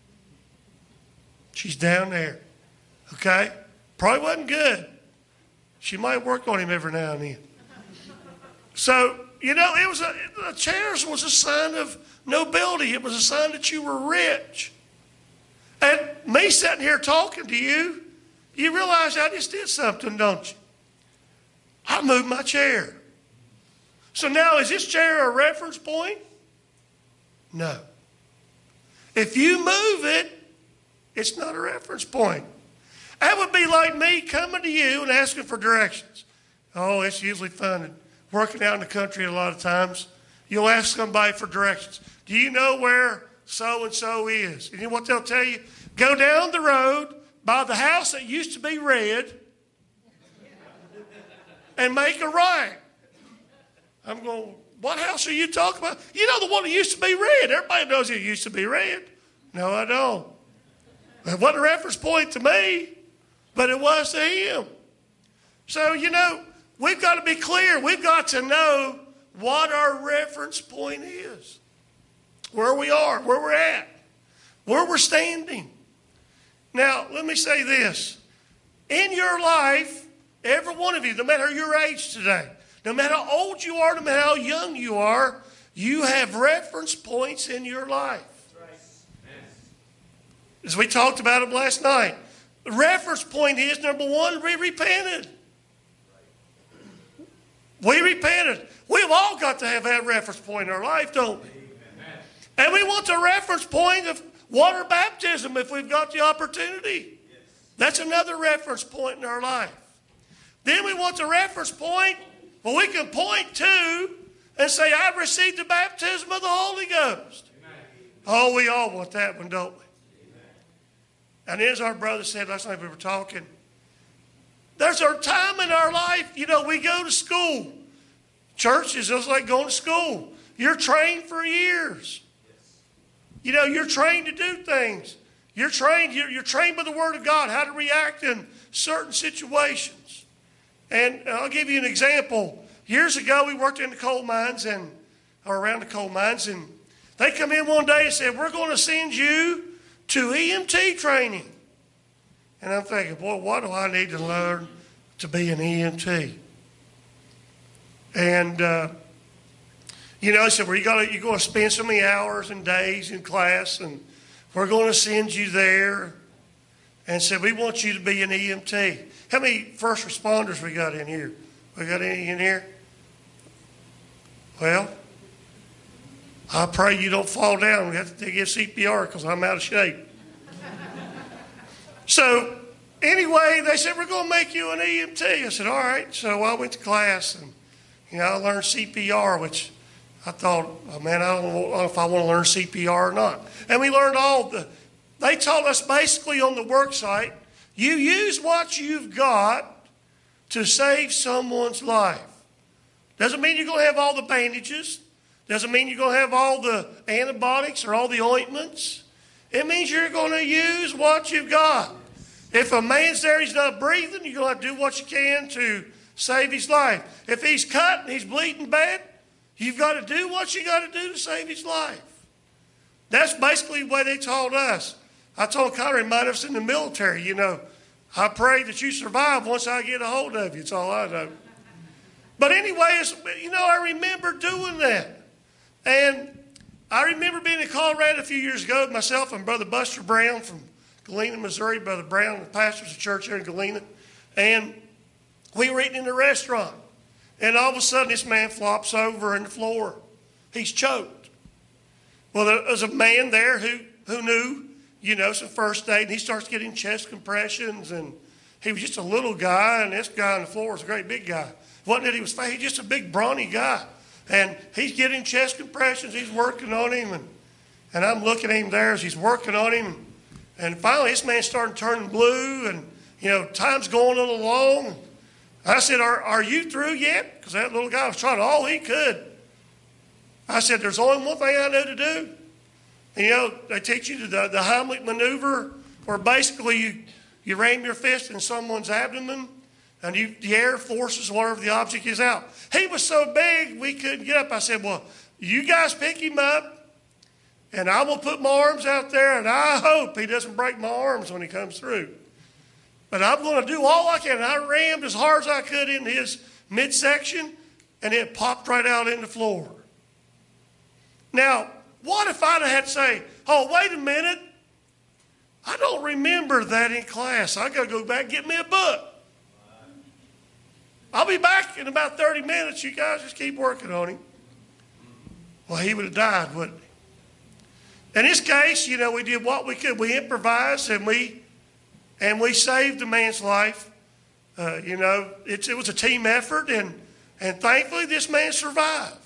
She's down there. Okay? Probably wasn't good. She might work on him every now and then. So, you know, it was a, the chairs was a sign of nobility. It was a sign that you were rich. And me sitting here talking to you, you realize I just did something, don't you? I moved my chair. So now, is this chair a reference point? No. If you move it, it's not a reference point. That would be like me coming to you and asking for directions. Oh, it's usually fun. And working out in the country a lot of times, you'll ask somebody for directions. Do you know where so-and-so is? And you know what they'll tell you? Go down the road by the house that used to be red and make a right. I'm going, what house are you talking about? You know the one that used to be red. Everybody knows it used to be red. No, I don't. It wasn't a reference point to me, but it was to him. So, you know, we've got to be clear. We've got to know what our reference point is, where we are, where we're at, where we're standing. Now, let me say this. In your life, every one of you, no matter your age today, no matter how old you are, no matter how young you are, you have reference points in your life. As we talked about them last night, the reference point is, number one, we repented. We repented. We've all got to have that reference point in our life, don't we? And we want the reference point of water baptism if we've got the opportunity. That's another reference point in our life. Then we want the reference point where we can point to and say, I've received the baptism of the Holy Ghost. Oh, we all want that one, don't we? And as our brother said last night we were talking, there's a time in our life, you know, we go to school. Church is just like going to school. You're trained for years. You know, you're trained to do things. You're trained, you're, you're trained by the Word of God, how to react in certain situations. And I'll give you an example. Years ago, we worked in the coal mines and, or around the coal mines, and they come in one day and said, we're going to send you to E M T training. And I'm thinking, boy, what do I need to learn to be an E M T? And, uh, you know, I said, well, you gotta, you're going to spend so many hours and days in class, and we're going to send you there. And said, we want you to be an E M T. How many first responders we got in here? We got any in here? Well, I pray you don't fall down. We have to give C P R because I'm out of shape. So anyway, they said, we're going to make you an E M T. I said, all right. So I went to class, and, you know, I learned C P R, which I thought, oh, man, I don't know if I want to learn C P R or not. And we learned all the, they told us basically on the work site, you use what you've got to save someone's life. Doesn't mean you're going to have all the bandages. Doesn't mean you're going to have all the antibiotics or all the ointments. It means you're going to use what you've got. If a man's there, he's not breathing, you're going to have to do what you can to save his life. If he's cut and he's bleeding bad, you've got to do what you got to do to save his life. That's basically the way they taught us. I told kind of remind us in the military, you know, I pray that you survive once I get a hold of you. That's all I know. But anyway, it's, you know, I remember doing that. And I remember being in Colorado a few years ago, myself and Brother Buster Brown from Galena, Missouri. Brother Brown, the pastor of the church there in Galena. And we were eating in a restaurant. And all of a sudden, this man flops over on the floor. He's choked. Well, there was a man there who, who knew, you know, some first aid. And he starts getting chest compressions. And he was just a little guy. And this guy on the floor was a great big guy. Wasn't that he was fat? He's just a big, brawny guy. And he's getting chest compressions. He's working on him. And, and I'm looking at him there as he's working on him. And finally, this man started turning blue. And, you know, time's going a little long. I said, are, are you through yet? Because that little guy was trying all he could. I said, there's only one thing I know to do. And, you know, they teach you the, the Heimlich maneuver, where basically you, you ram your fist in someone's abdomen, and you, the air forces whatever the object is out. He was so big, we couldn't get up. I said, well, you guys pick him up, and I will put my arms out there, and I hope he doesn't break my arms when he comes through. But I'm going to do all I can. And I rammed as hard as I could in his midsection, and it popped right out in the floor. Now, what if I'd have had to say, oh, wait a minute. I don't remember that in class. I got to go back and get me a book. I'll be back in about thirty minutes. You guys just keep working on him. Well, he would have died, wouldn't he? In this case, you know, we did what we could. We improvised, and we and we saved the man's life. Uh, you know, it's, it was a team effort, and, and thankfully this man survived.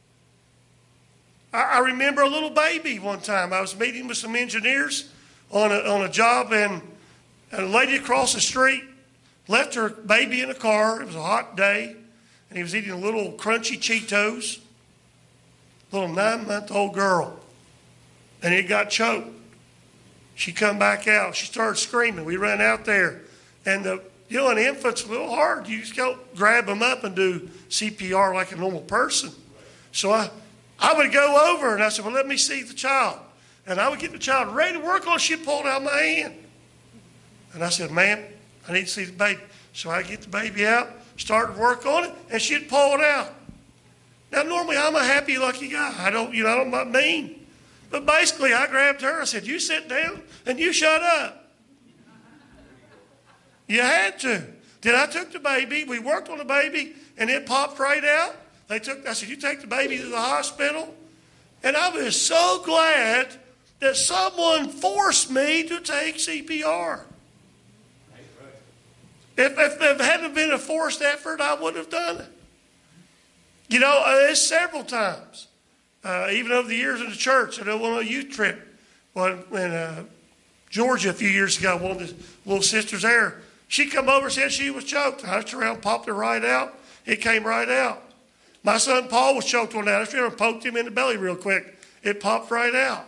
I, I remember a little baby one time. I was meeting with some engineers on a, on a job, and, and a lady across the street left her baby in a car. It was a hot day, and he was eating a little crunchy Cheetos, little nine-month-old girl, and it got choked. She come back out. She started screaming. We ran out there, and the you know, an infant's a little hard. You just go grab them up and do C P R like a normal person. So I, I would go over, and I said, well, let me see the child. And I would get the child ready to work on it. She'd pull it out of my hand. And I said, ma'am, I need to see the baby. So I get the baby out, start to work on it, and she'd pull it out. Now, normally I'm a happy-lucky guy. I don't, you know, I'm not mean. But basically, I grabbed her. I said, you sit down and you shut up. You had to. Then I took the baby. We worked on the baby, and it popped right out. They took. I said, you take the baby to the hospital. And I was so glad that someone forced me to take C P R. If, if, if it hadn't been a forced effort, I would have done it. You know, uh, it's several times. Uh, even over the years in the church, I went on a youth trip well, in uh, Georgia a few years ago. One of the little sisters there, she come over and said she was choked. I reached around, popped it right out. It came right out. My son Paul was choked on that. I reached around and poked him in the belly real quick. It popped right out.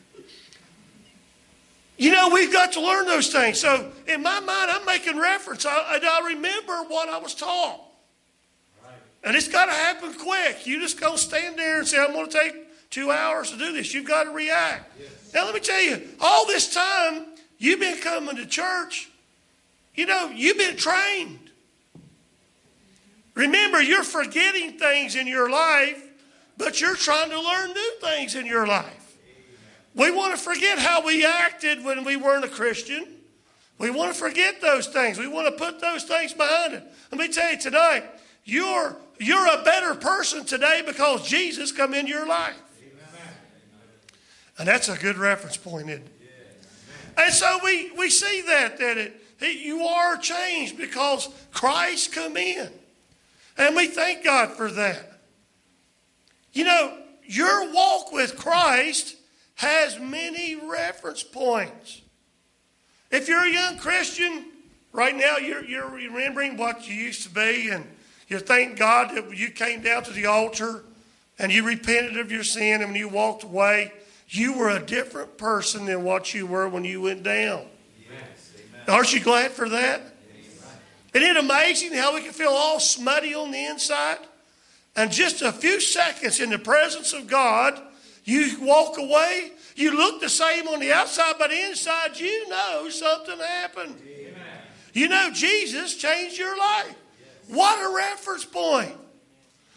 You know, we've got to learn those things. So in my mind, I'm making reference. I, I remember what I was taught. And it's got to happen quick. You just go stand there and say, I'm going to take two hours to do this. You've got to react. Yes. Now, let me tell you, all this time, you've been coming to church. You know, you've been trained. Remember, you're forgetting things in your life, but you're trying to learn new things in your life. We want to forget how we acted when we weren't a Christian. We want to forget those things. We want to put those things behind it. Let me tell you tonight, you're You're a better person today because Jesus come into your life. Amen. And that's a good reference point, isn't it? Yeah. And so we, we see that, that it, it, you are changed because Christ come in. And we thank God for that. You know, your walk with Christ has many reference points. If you're a young Christian, right now you're, you're remembering what you used to be, and you thank God that you came down to the altar and you repented of your sin, and when you walked away, you were a different person than what you were when you went down. Yes, aren't you glad for that? Yes. Isn't it amazing how we can feel all smutty on the inside? And just a few seconds in the presence of God, you walk away, you look the same on the outside, but inside you know something happened. Amen. You know Jesus changed your life. What a reference point.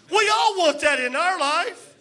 We all want that in our life.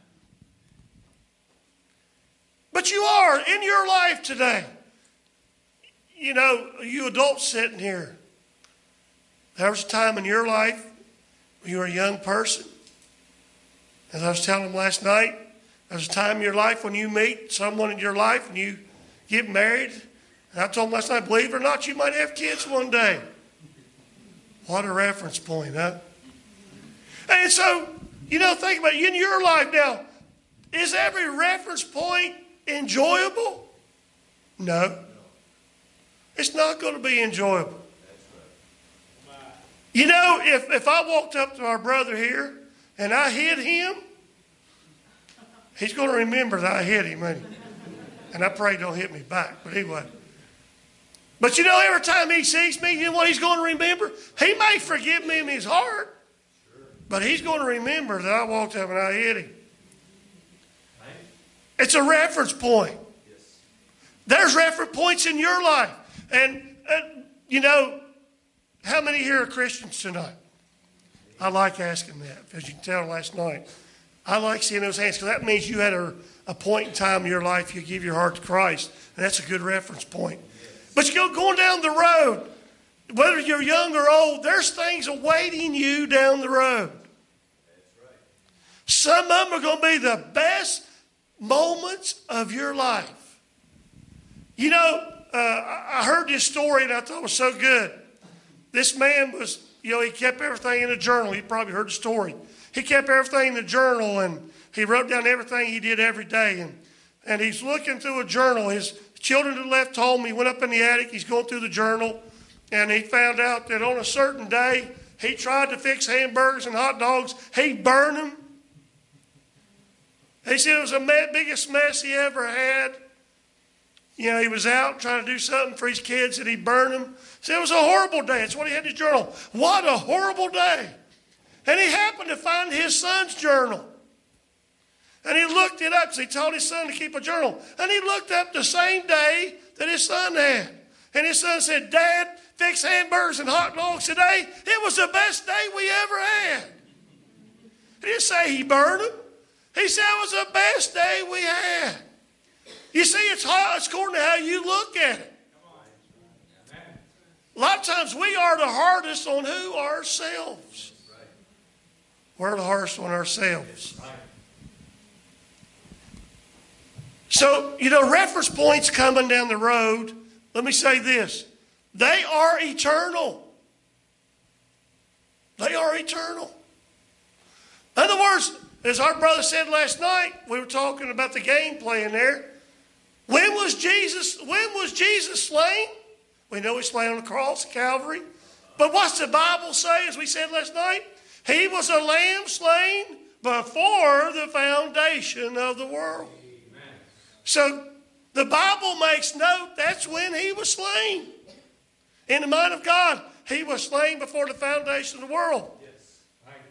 But you are in your life today. You know, you adults sitting here, there was a time in your life when you were a young person. As I was telling them last night, there's a time in your life when you meet someone in your life and you get married. And I told them last night, believe it or not, you might have kids one day. What a reference point, huh? And so, you know, think about it. In your life now, is every reference point enjoyable? No. It's not going to be enjoyable. You know, if, if I walked up to our brother here and I hit him, he's going to remember that I hit him, ain't he? And I pray he don't hit me back, but anyway. But you know, every time he sees me, you know what he's going to remember? He may forgive me in his heart, but he's going to remember that I walked up and I hit him. It's a reference point. There's reference points in your life. And, uh, you know, how many here are Christians tonight? I like asking that, as you can tell last night. I like seeing those hands, because that means you had a, a point in time in your life you give your heart to Christ, and that's a good reference point. But you go going down the road, whether you're young or old, there's things awaiting you down the road. Some of them are going to be the best moments of your life. You know, uh, I heard this story and I thought it was so good. This man was, you know, he kept everything in a journal. You probably heard the story. He kept everything in a journal and he wrote down everything he did every day. And, and he's looking through a journal. His children had left home. He went up in the attic. He's going through the journal. And he found out that on a certain day, he tried to fix hamburgers and hot dogs. He burned them. He said it was the biggest mess he ever had. You know, he was out trying to do something for his kids and he burned them. He said it was a horrible day. That's what he had in his journal. What a horrible day. And he happened to find his son's journal. And he looked it up because he told his son to keep a journal. And he looked up the same day that his son had. And his son said, Dad, fix hamburgers and hot dogs today. It was the best day we ever had. He didn't say he burned them. He said it was the best day we had. You see, it's hard. It's according to how you look at it. A lot of times we are the hardest on who? Ourselves. We're the hardest on ourselves. So, you know, reference points coming down the road, let me say this. They are eternal. They are eternal. In other words, as our brother said last night, we were talking about the game playing there. When was Jesus, when was Jesus slain? We know he's slain on the cross, Calvary. But what's the Bible say, as we said last night? He was a lamb slain before the foundation of the world. Amen. So the Bible makes note that's when he was slain. In the mind of God, he was slain before the foundation of the world. Yes. Right.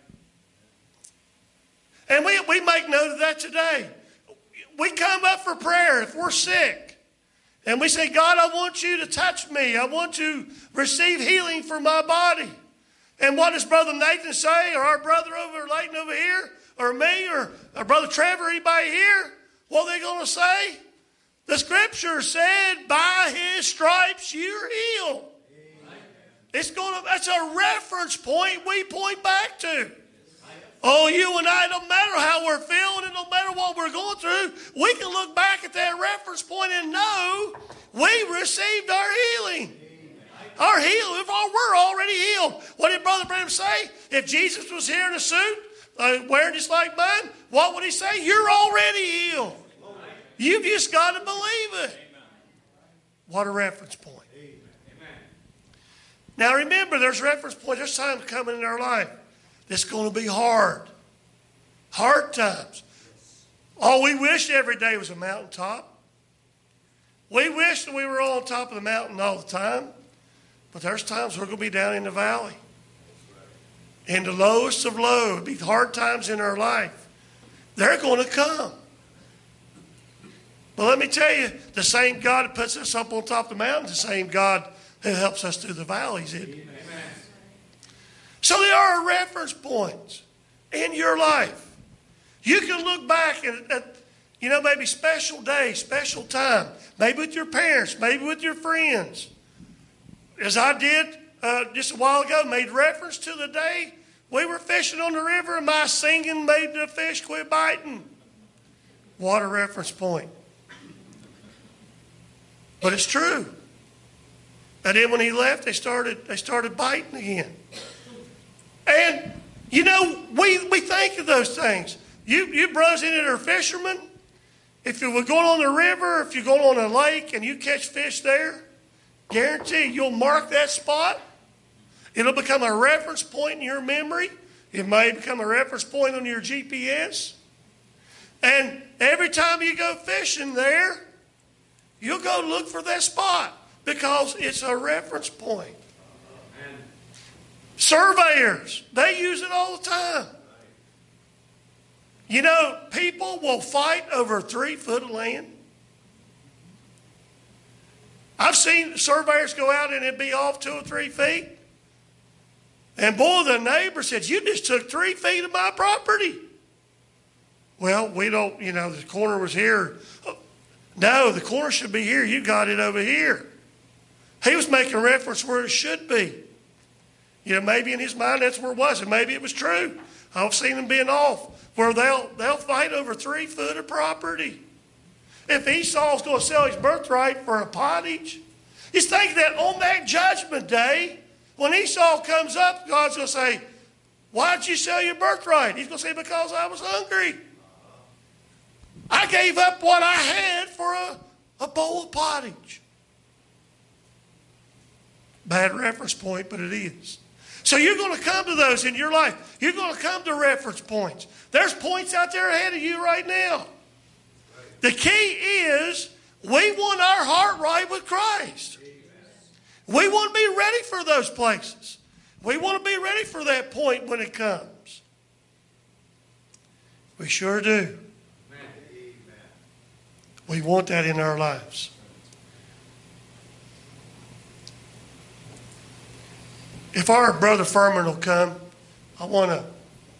And we, we make note of that today. We come up for prayer if we're sick. And we say, God, I want you to touch me. I want to receive healing for my body. And what does Brother Nathan say, or our brother over Leighton over here, or me, or our Brother Trevor, anybody here? What are they going to say? The Scripture said, by his stripes you're healed. Amen. It's going to, that's a reference point we point back to. Oh, you and I, no matter how we're feeling and no matter what we're going through, we can look back at that reference point and know we received our healing. Our healing, we're already healed. What did Brother Branham say? If Jesus was here in a suit, uh, wearing just like mine, what would he say? You're already healed. You've just got to believe it. What a reference point. Now remember, there's reference points. There's times coming in our life that's going to be hard. Hard times. Oh, we wish every day was a mountaintop. We wish that we were on top of the mountain all the time. But there's times we're going to be down in the valley. In the lowest of low. It'll be hard times in our life. They're going to come. But let me tell you, the same God that puts us up on top of the mountain is the same God who helps us through the valleys. Isn't he? So there are reference points. in your life. You can look back at, at you know, maybe special day, special time, maybe with your parents, maybe with your friends. As I did uh, just a while ago, made reference to the day we were fishing on the river and my singing made the fish quit biting. What a reference point. But it's true. And then when he left, they started they started biting again. And, you know, we, we think of those things. You, you brothers in it are fishermen. If you were going on the river, if you're going on a lake and you catch fish there, guarantee you'll mark that spot. It'll become a reference point in your memory. It may become a reference point on your G P S. And every time you go fishing there, you'll go look for that spot because it's a reference point. Amen. Surveyors, they use it all the time. You know, people will fight over three foot of land. I've seen surveyors go out and it'd be off two or three feet. And boy, the neighbor said, you just took three feet of my property. Well, we don't, you know, the corner was here. No, the corner should be here. You got it over here. He was making reference where it should be. You know, maybe in his mind that's where it was, and maybe it was true. I've seen them being off where they'll they'll fight over three foot of property. If Esau's going to sell his birthright for a pottage, he's thinking that on that judgment day, when Esau comes up, God's going to say, why'd you sell your birthright? He's going to say, because I was hungry. I gave up what I had for a, a bowl of pottage. Bad reference point, but it is. So you're going to come to those in your life. You're going to come to reference points. There's points out there ahead of you right now. The key is we want our heart right with Christ. We want to be ready for those places. We want to be ready for that point when it comes. We sure do. We want that in our lives. If our brother Furman will come, I want to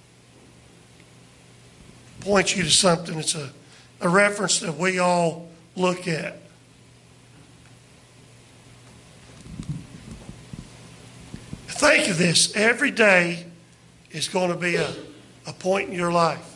point you to something. It's a, a reference that we all look at. Think of this. Every day is going to be a, a point in your life.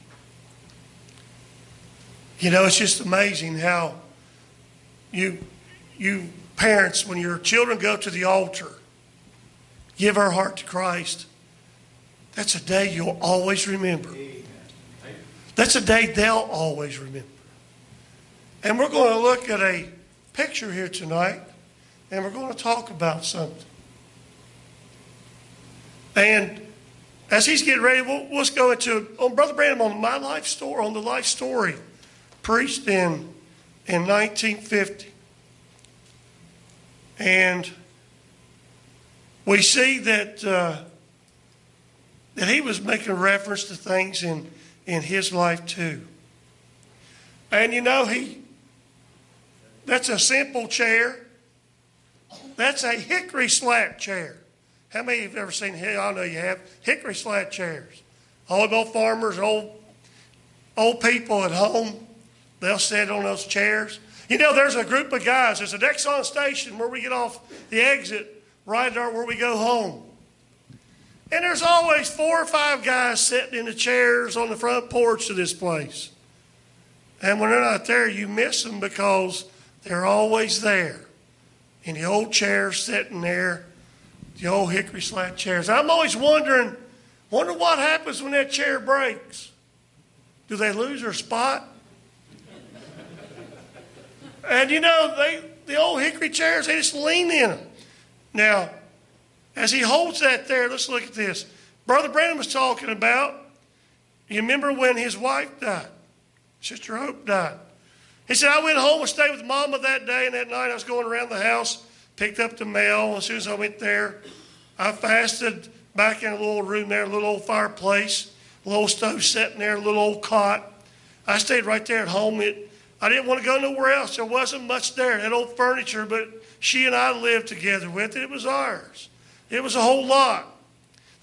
You know, it's just amazing how you, you parents, when your children go to the altar, give our heart to Christ, that's a day you'll always remember. That's a day they'll always remember. And we're going to look at a picture here tonight, and we're going to talk about something. And as he's getting ready, we'll, let's go into, on Brother Branham, on my life story, on the life story, preached in, in nineteen fifty. And we see that uh, that he was making reference to things in, in his life too. And you know, he that's a simple chair. That's a hickory slat chair. How many of you have ever seen, I know you have, hickory slat chairs? All the old farmers, old, old people at home, they'll sit on those chairs. You know, there's a group of guys. There's an Exxon station where we get off the exit, right there where we go home. And there's always four or five guys sitting in the chairs on the front porch of this place. And when they're not there, you miss them because they're always there. In the old chairs sitting there, the old hickory slat chairs. I'm always wondering, wonder what happens when that chair breaks. Do they lose their spot? And you know, they the old hickory chairs, they just lean in them. Now, as he holds that there, let's look at this. Brother Brandon was talking about, you remember when his wife died? Sister Hope died. He said, I went home and stayed with Mama that day, and that night I was going around the house, picked up the mail. As soon as I went there, I fasted back in a little room there, a little old fireplace, a little stove sitting there, a little old cot. I stayed right there at home. It, I didn't want to go nowhere else. There wasn't much there. That old furniture, but she and I lived together with it. It was ours. It was a whole lot.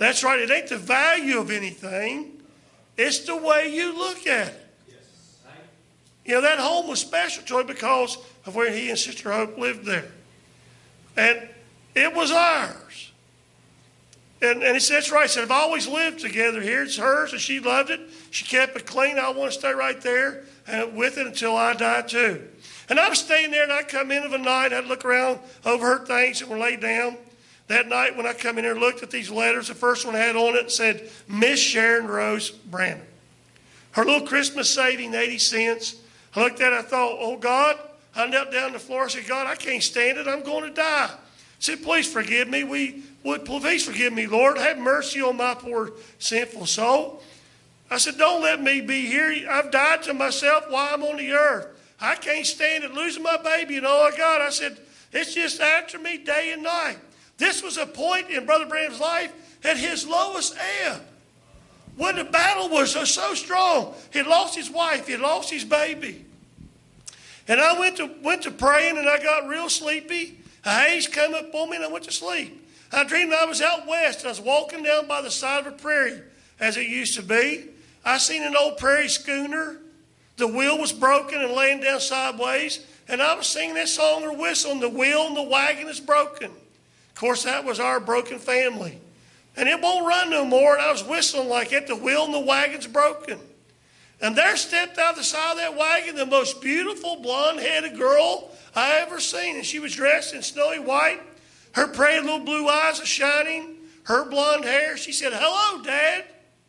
That's right. It ain't the value of anything. It's the way you look at it. You know, that home was special to him because of where he and Sister Hope lived there. And it was ours. And, and he said, that's right. He said, I've always lived together here. It's hers, and she loved it. She kept it clean. I want to stay right there and with it until I die too. And I was staying there, and I'd come in of a night. I'd look around over her things that were laid down. That night when I come in here and looked at these letters, the first one had on it said, Miss Sharon Rose Brandon. Her little Christmas saving, eighty cents. I looked at it, I thought, oh, God. I knelt down on the floor. I said, God, I can't stand it. I'm going to die. I said, please forgive me. We would please forgive me, Lord. Have mercy on my poor sinful soul. I said, don't let me be here. I've died to myself while I'm on the earth. I can't stand it, losing my baby and all I got. I said, it's just after me day and night. This was a point in Brother Branham's life at his lowest ebb. When the battle was so, so strong, he had lost his wife, he had lost his baby. And I went to went to praying, and I got real sleepy. A haze came up on me, and I went to sleep. I dreamed I was out west, and I was walking down by the side of a prairie, as it used to be. I seen an old prairie schooner. The wheel was broken and laying down sideways, and I was singing that song or whistling, the wheel and the wagon is broken. Of course, that was our broken family. And it won't run no more, and I was whistling like it, the wheel and the wagon's broken. And there stepped out the side of that wagon the most beautiful blonde-headed girl I ever seen. And she was dressed in snowy white. Her pretty little blue eyes are shining. Her blonde hair. She said, hello, Dad.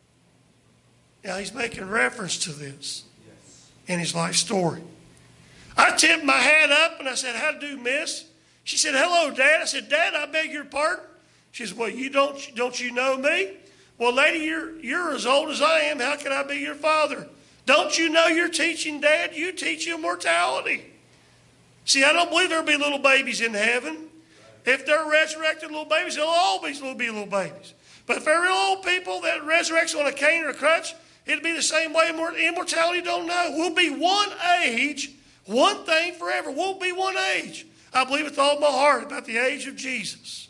Now, he's making reference to this in his life story. I tipped my hat up, and I said, how do, miss? She said, hello, Dad. I said, Dad, I beg your pardon. She said, well, you don't, don't you know me? Well, lady, you're, you're as old as I am. How can I be your father? Don't you know you're teaching, Dad? You teach immortality. See, I don't believe there'll be little babies in heaven. If they're resurrected little babies, they'll always be little babies. But if they're real old people that resurrects on a cane or a crutch, it'll be the same way. Immortality don't know. We'll be one age, one thing forever. We'll be one age. I believe with all my heart about the age of Jesus.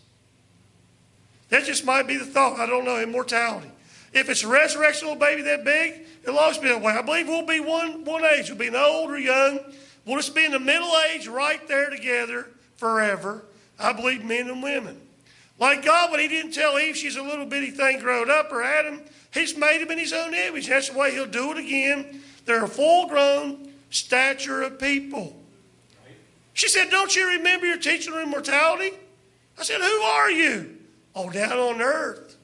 That just might be the thought. I don't know. Immortality. If it's a resurrection little baby that big, it'll always be that way. I believe we'll be one, one age. We'll be an old or young. We'll just be in the middle age right there together forever. I believe men and women. Like God, when he didn't tell Eve she's a little bitty thing growing up, or Adam, he's made him in his own image. That's the way he'll do it again. They're a full-grown stature of people. She said, don't you remember your teaching on immortality? I said, who are you? Oh, down on earth.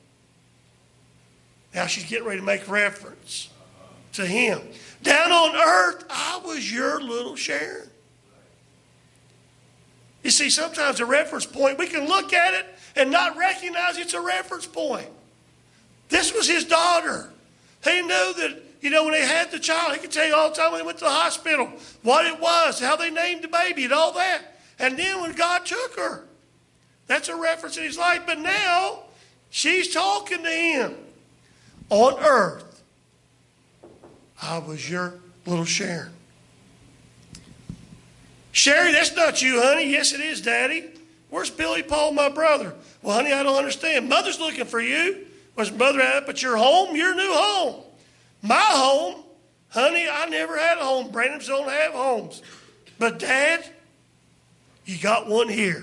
Now she's getting ready to make reference to him. Down on earth, I was your little Sharon. You see, sometimes a reference point, we can look at it and not recognize it's a reference point. This was his daughter. He knew that, you know, when they had the child, he could tell you all the time when they went to the hospital what it was, how they named the baby and all that. And then when God took her, that's a reference in his life. But now, she's talking to him. On earth, I was your little Sharon. Sherry, that's not you, honey. Yes, it is, Daddy. Where's Billy Paul, my brother? Well, honey, I don't understand. Mother's looking for you. Was mother up at your home? Your new home. My home? Honey, I never had a home. Branhams don't have homes. But, Dad, you got one here.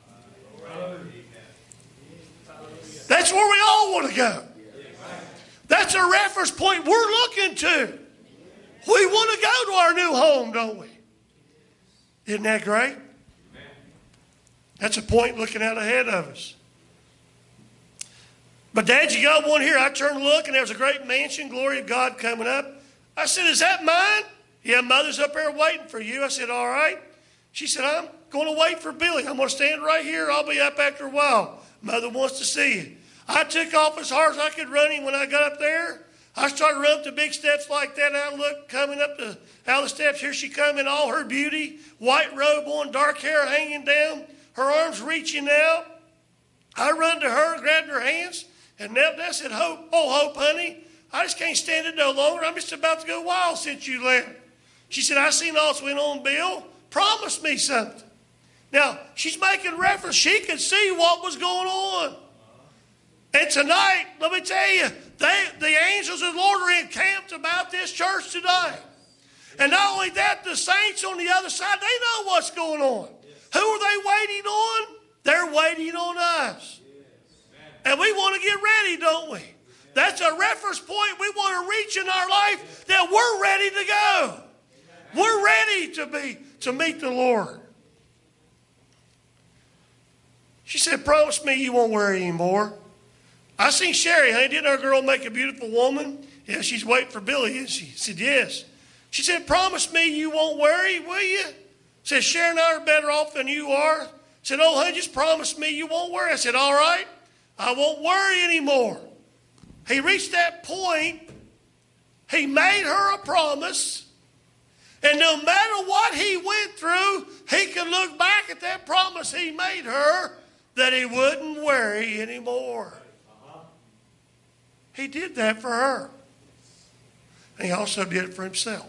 That's where we all want to go. That's a reference point we're looking to. We want to go to our new home, don't we? Isn't that great? That's a point looking out ahead of us. But Dad, you got one here. I turned to look, and there was a great mansion, glory of God, coming up. I said, is that mine? Yeah, Mother's up there waiting for you. I said, all right. She said, I'm going to wait for Billy. I'm going to stand right here. I'll be up after a while. Mother wants to see you. I took off as hard as I could running when I got up there. I started running up the big steps like that. And I looked coming up the, out of the steps. Here she come in all her beauty. White robe on, dark hair hanging down. Her arms reaching out. I run to her, grabbed her hands, and knelt down and said, Hope, oh, Hope, honey, I just can't stand it no longer. I'm just about to go wild since you left. She said, I seen all that's went on, Bill. Promise me something. Now, she's making reference. She could see what was going on. And tonight, let me tell you, they, the angels of the Lord are encamped about this church today. And not only that, the saints on the other side, they know what's going on. Who are they waiting on? They're waiting on us. And we want to get ready, don't we? That's a reference point we want to reach in our life, that we're ready to go. We're ready to be to meet the Lord. She said, promise me you won't worry anymore. I seen Sherry, honey, didn't our girl make a beautiful woman? Yeah, she's waiting for Billy, isn't she? I said, yes. She said, promise me you won't worry, will you? Said, Sherry and I are better off than you are. Said, oh, honey, just promise me you won't worry. I said, all right, I won't worry anymore. He reached that point. He made her a promise. And no matter what he went through, he could look back at that promise he made her, that he wouldn't worry anymore. He did that for her. And he also did it for himself.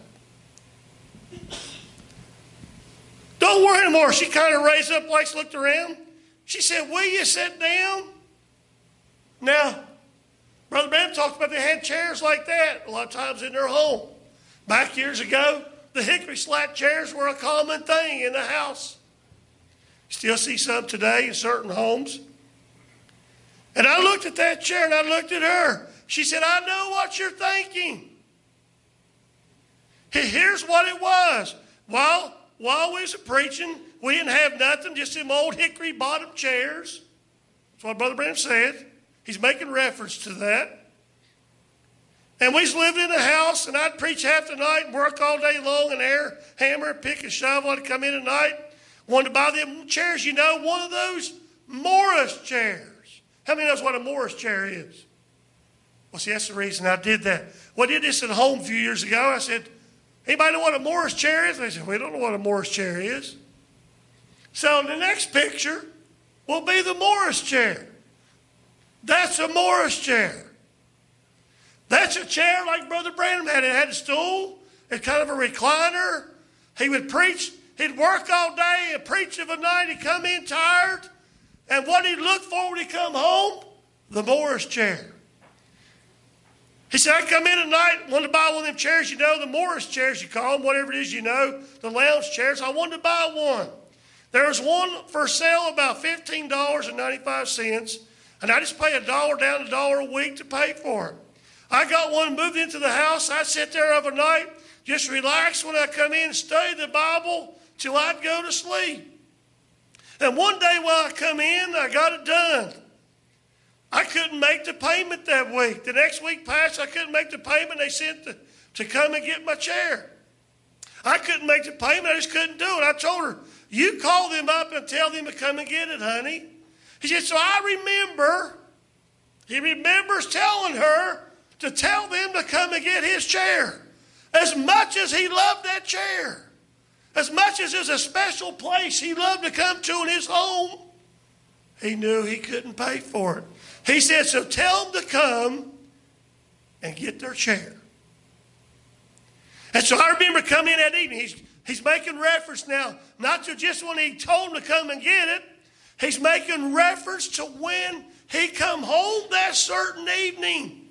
Don't worry anymore. She kind of raised up, like looked around. She said, will you sit down? Now, Brother Branham talked about they had chairs like that a lot of times in their home. Back years ago, the hickory slat chairs were a common thing in the house. You still see some today in certain homes. And I looked at that chair and I looked at her. She said, I know what you're thinking. Here's what it was. While, while we was preaching, we didn't have nothing, just them old hickory bottom chairs. That's what Brother Branham said. He's making reference to that. And we was living in a house, and I'd preach half the night and work all day long and air, hammer, pick and shovel. I'd come in at night. Wanted to buy them chairs, you know, one of those Morris chairs. How many knows what a Morris chair is? Well, see, that's the reason I did that. Well, I did this at home a few years ago. I said, anybody know what a Morris chair is? They said, we don't know what a Morris chair is. So the next picture will be the Morris chair. That's a Morris chair. That's a chair like Brother Branham had. It had a stool. It's kind of a recliner. He would preach. He'd work all day and preach of a night. He'd come in tired. And what he'd look for when he come home? The Morris chair. He said, I come in at night, wanted to buy one of them chairs, you know, the Morris chairs you call them, whatever it is you know, the lounge chairs. I wanted to buy one. There was one for sale about fifteen dollars and ninety-five cents, and I just pay a dollar down, a dollar a week to pay for it. I got one, moved into the house. I'd sit there overnight, just relax when I come in and study the Bible till I'd go to sleep. And one day while I come in, I got it done. I couldn't make the payment that week. The next week passed, I couldn't make the payment. They sent to, to come and get my chair. I couldn't make the payment. I just couldn't do it. I told her, you call them up and tell them to come and get it, honey. He said, so I remember, he remembers telling her to tell them to come and get his chair. As much as he loved that chair, as much as it's a special place he loved to come to in his home, he knew he couldn't pay for it. He said, so tell them to come and get their chair. And so I remember coming in that evening. He's, he's making reference now, not to just when he told them to come and get it. He's making reference to when he come home that certain evening.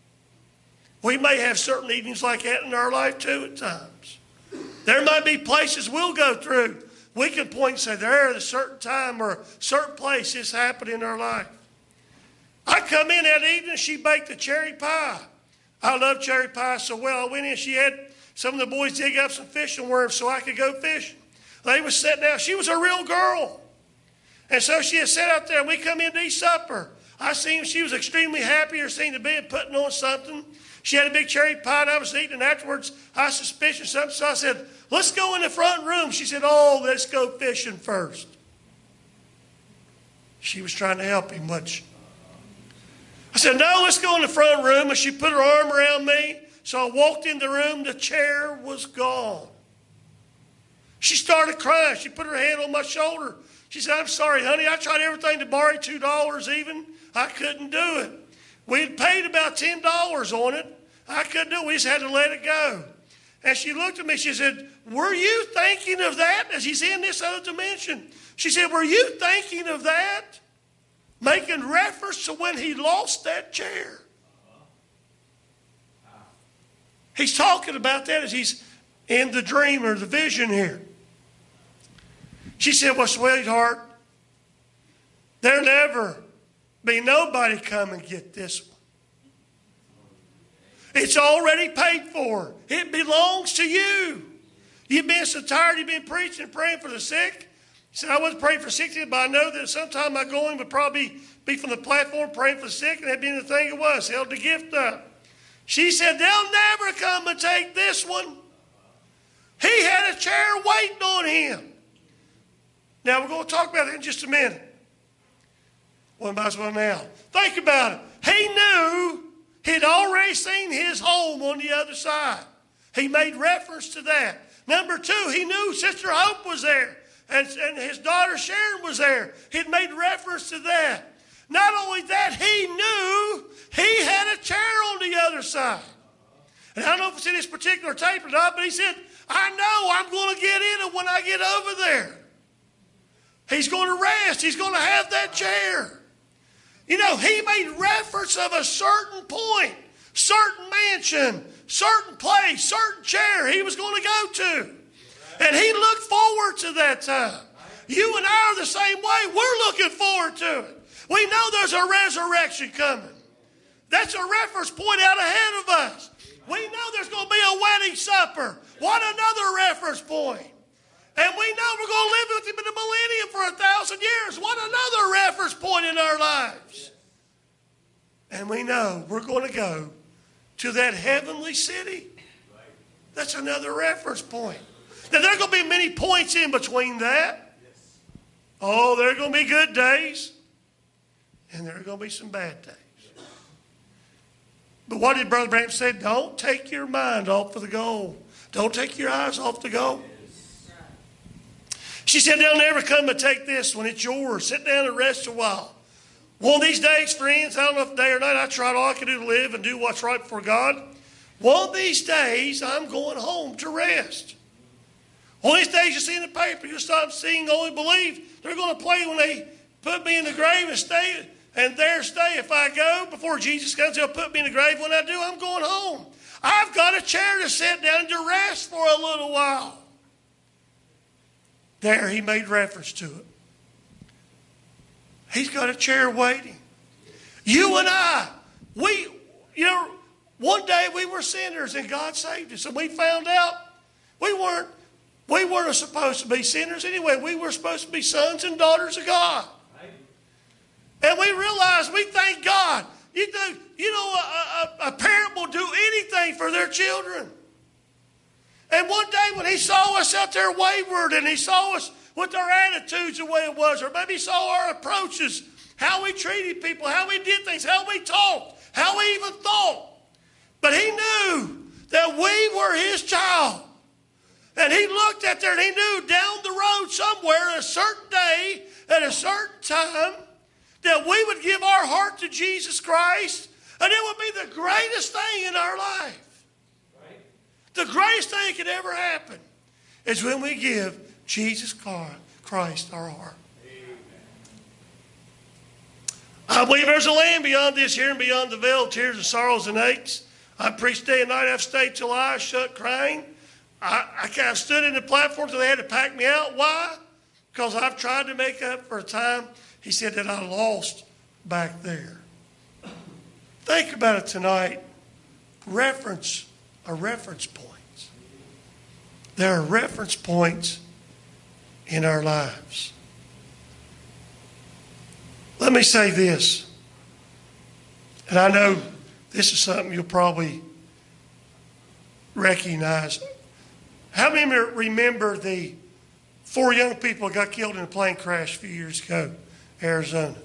We may have certain evenings like that in our life too at times. There might be places we'll go through. We can point and say, there at a certain time or a certain place this happened in our life. I come in that evening, she baked a cherry pie. I love cherry pie so well. I went in, she had some of the boys dig up some fishing worms so I could go fishing. They was sitting out. She was a real girl. And so she had sat out there, and we come in to eat supper. I seen she was extremely happy or seen the bed putting on something. She had a big cherry pie, and I was eating, and afterwards I suspicious something, so I said, let's go in the front room. She said, oh, let's go fishing first. She was trying to help him, wasn't she? I said, no, let's go in the front room. And she put her arm around me. So I walked in the room. The chair was gone. She started crying. She put her hand on my shoulder. She said, I'm sorry, honey. I tried everything to borrow two dollars even. I couldn't do it. We had paid about ten dollars on it. I couldn't do it. We just had to let it go. And she looked at me. She said, were you thinking of that? As he's in this other dimension. She said, were you thinking of that? making reference to when he lost that chair. He's talking about that as he's in the dream or the vision here. She said, well, sweetheart, there'll never be nobody come and get this one. It's already paid for. It belongs to you. You've been so tired, you've been preaching and praying for the sick. He said, I wasn't praying for sick, but I know that sometime my going would probably be from the platform praying for the sick, and that'd be the thing it was. Held the gift up. She said, they'll never come and take this one. He had a chair waiting on him. Now, we're going to talk about it in just a minute. Well, might as well now. Think about it. He knew he'd already seen his home on the other side. He made reference to that. Number two, he knew Sister Hope was there, and, and his daughter Sharon was there. He'd made reference to that. Not only that, he knew he had a chair on the other side. And I don't know if it's in this particular tape or not, but he said, I know I'm going to get in it when I get over there. He's going to rest. He's going to have that chair. You know, he made reference of a certain point, certain mansion, certain place, certain chair he was going to go to. And he looked forward to that time. You and I are the same way. We're looking forward to it. We know there's a resurrection coming. That's a reference point out ahead of us. We know there's going to be a wedding supper. What another reference point. And we know we're going to live with him in the millennium for a thousand years. What another reference point in our lives. And we know we're going to go to that heavenly city. That's another reference point. Now, there are going to be many points in between that. Oh, there are going to be good days. And there are going to be some bad days. But what did Brother Branham say? Don't take your mind off of the goal. Don't take your eyes off the goal. She said, they'll never come and take this one. It's yours. Sit down and rest a while. One of these days, friends, I don't know if day or night, I tried all I could do to live and do what's right before God. One of these days, I'm going home to rest. One of these days, you see in the paper, you'll stop seeing Only Believe. They're going to play when they put me in the grave and stay, and there stay. If I go before Jesus comes, they'll put me in the grave. When I do, I'm going home. I've got a chair to sit down and to rest for a little while. There, he made reference to it. He's got a chair waiting. You and I, we, you know, one day we were sinners and God saved us. And we found out we weren't, we weren't supposed to be sinners anyway. We were supposed to be sons and daughters of God. And we realized, we thank God. You know, you know a, a, a parent will do anything for their children. And one day when he saw us out there wayward and he saw us with our attitudes the way it was, or maybe he saw our approaches, how we treated people, how we did things, how we talked, how we even thought. But he knew that we were his child. And he looked at there and he knew down the road somewhere, a certain day, at a certain time, that we would give our heart to Jesus Christ, and it would be the greatest thing in our life. The greatest thing that could ever happen is when we give Jesus Christ our heart. Amen. I believe there's a land beyond this here and beyond the veil of tears and sorrows and aches. I preached day and night. I've stayed till I shut crying. I, I kind of stood in the platform till they had to pack me out. Why? Because I've tried to make up for a time, he said, that I lost back there. Think about it tonight. Reference are reference points. There are reference points in our lives. Let me say this, and I know this is something you'll probably recognize. How many remember the four young people that got killed in a plane crash a few years ago, Arizona?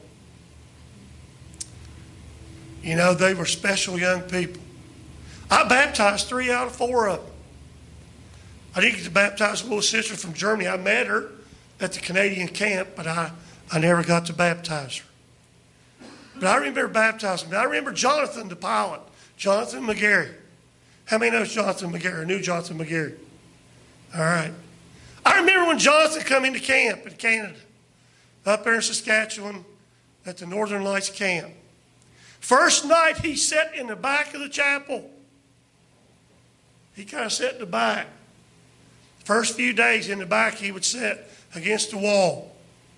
You know, they were special young people. I baptized three out of four of them. I didn't get to baptize a little sister from Germany. I met her at the Canadian camp, but I, I never got to baptize her. But I remember baptizing. I remember Jonathan, the pilot, Jonathan McGarry. How many knows Jonathan McGarry? Knew Jonathan McGarry? All right. I remember when Jonathan come into camp in Canada, up there in Saskatchewan, at the Northern Lights camp. First night he sat in the back of the chapel. He kind of sat in the back. First few days in the back he would sit against the wall.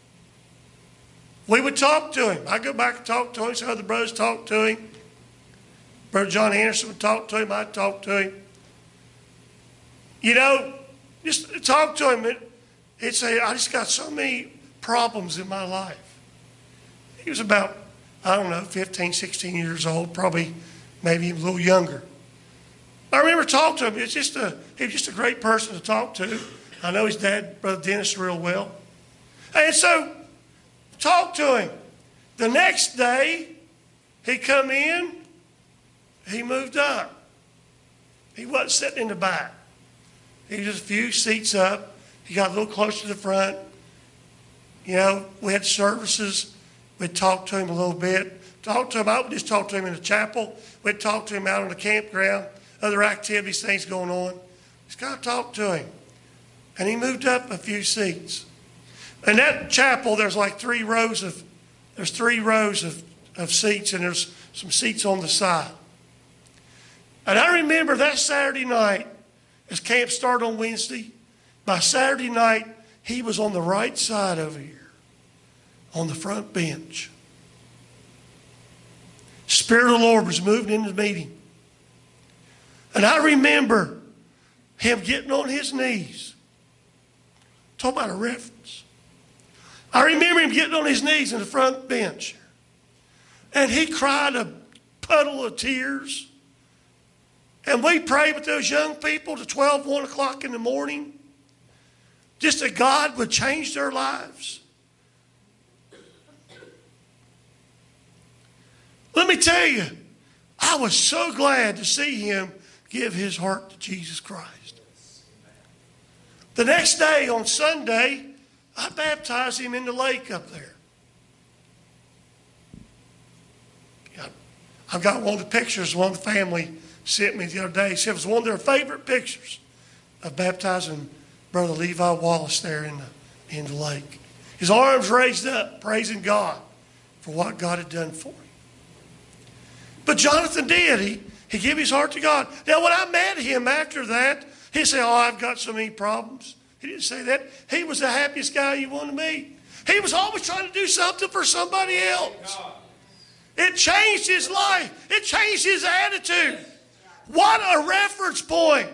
We would talk to him. I'd go back and talk to him. Some other brothers talked to him. Brother John Anderson would talk to him. I'd talk to him. You know, just talk to him. He'd say, I just got so many problems in my life. He was about, I don't know, fifteen, sixteen years old, probably maybe even a little younger. I remember talking to him. It's just a, he was just a great person to talk to. I know his dad, Brother Dennis, real well. And so, talk to him. The next day, he come in, he moved up. He wasn't sitting in the back. He was just a few seats up. He got a little closer to the front. You know, we had services. We'd talk to him a little bit. Talk to him. I would just talk to him in the chapel. We'd talk to him out on the campground. Other activities, things going on. Just kind of talk to him. And he moved up a few seats. In that chapel, there's like three rows of, there's three rows of, of seats, and there's some seats on the side. And I remember that Saturday night, as camp started on Wednesday, by Saturday night, he was on the right side over here, on the front bench. Spirit of the Lord was moving into the meeting. And I remember him getting on his knees. Talk about a reference. I remember him getting on his knees in the front bench. And he cried a puddle of tears. And we prayed with those young people to twelve, one o'clock in the morning. Just that God would change their lives. Let me tell you, I was so glad to see him give his heart to Jesus Christ. The next day, on Sunday, I baptized him in the lake up there. I've got one of the pictures one of the family sent me the other day. She said it was one of their favorite pictures of baptizing Brother Levi Wallace there in the, in the lake. His arms raised up, praising God for what God had done for him. But Jonathan did. He, he gave his heart to God. Now, when I met him after that, he said, oh, I've got so many problems. He didn't say that. He was the happiest guy you want to meet. He was always trying to do something for somebody else. It changed his life. It changed his attitude. What a reference point.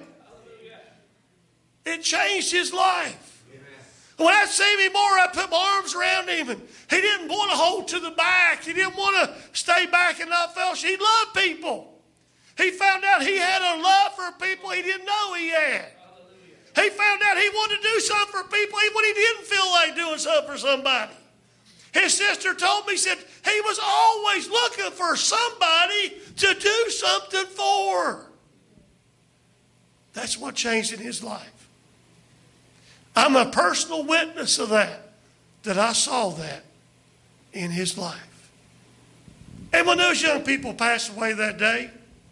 It changed his life. When I see him more, I put my arms around him. And he didn't want to hold to the back. He didn't want to stay back and not fellowship. He loved people. He found out he had a love for people he didn't know he had. He found out he wanted to do something for people even when he didn't feel like doing something for somebody. His sister told me, said he was always looking for somebody to do something for. That's what changed in his life. I'm a personal witness of that, that I saw that in his life. And when those young people passed away that day,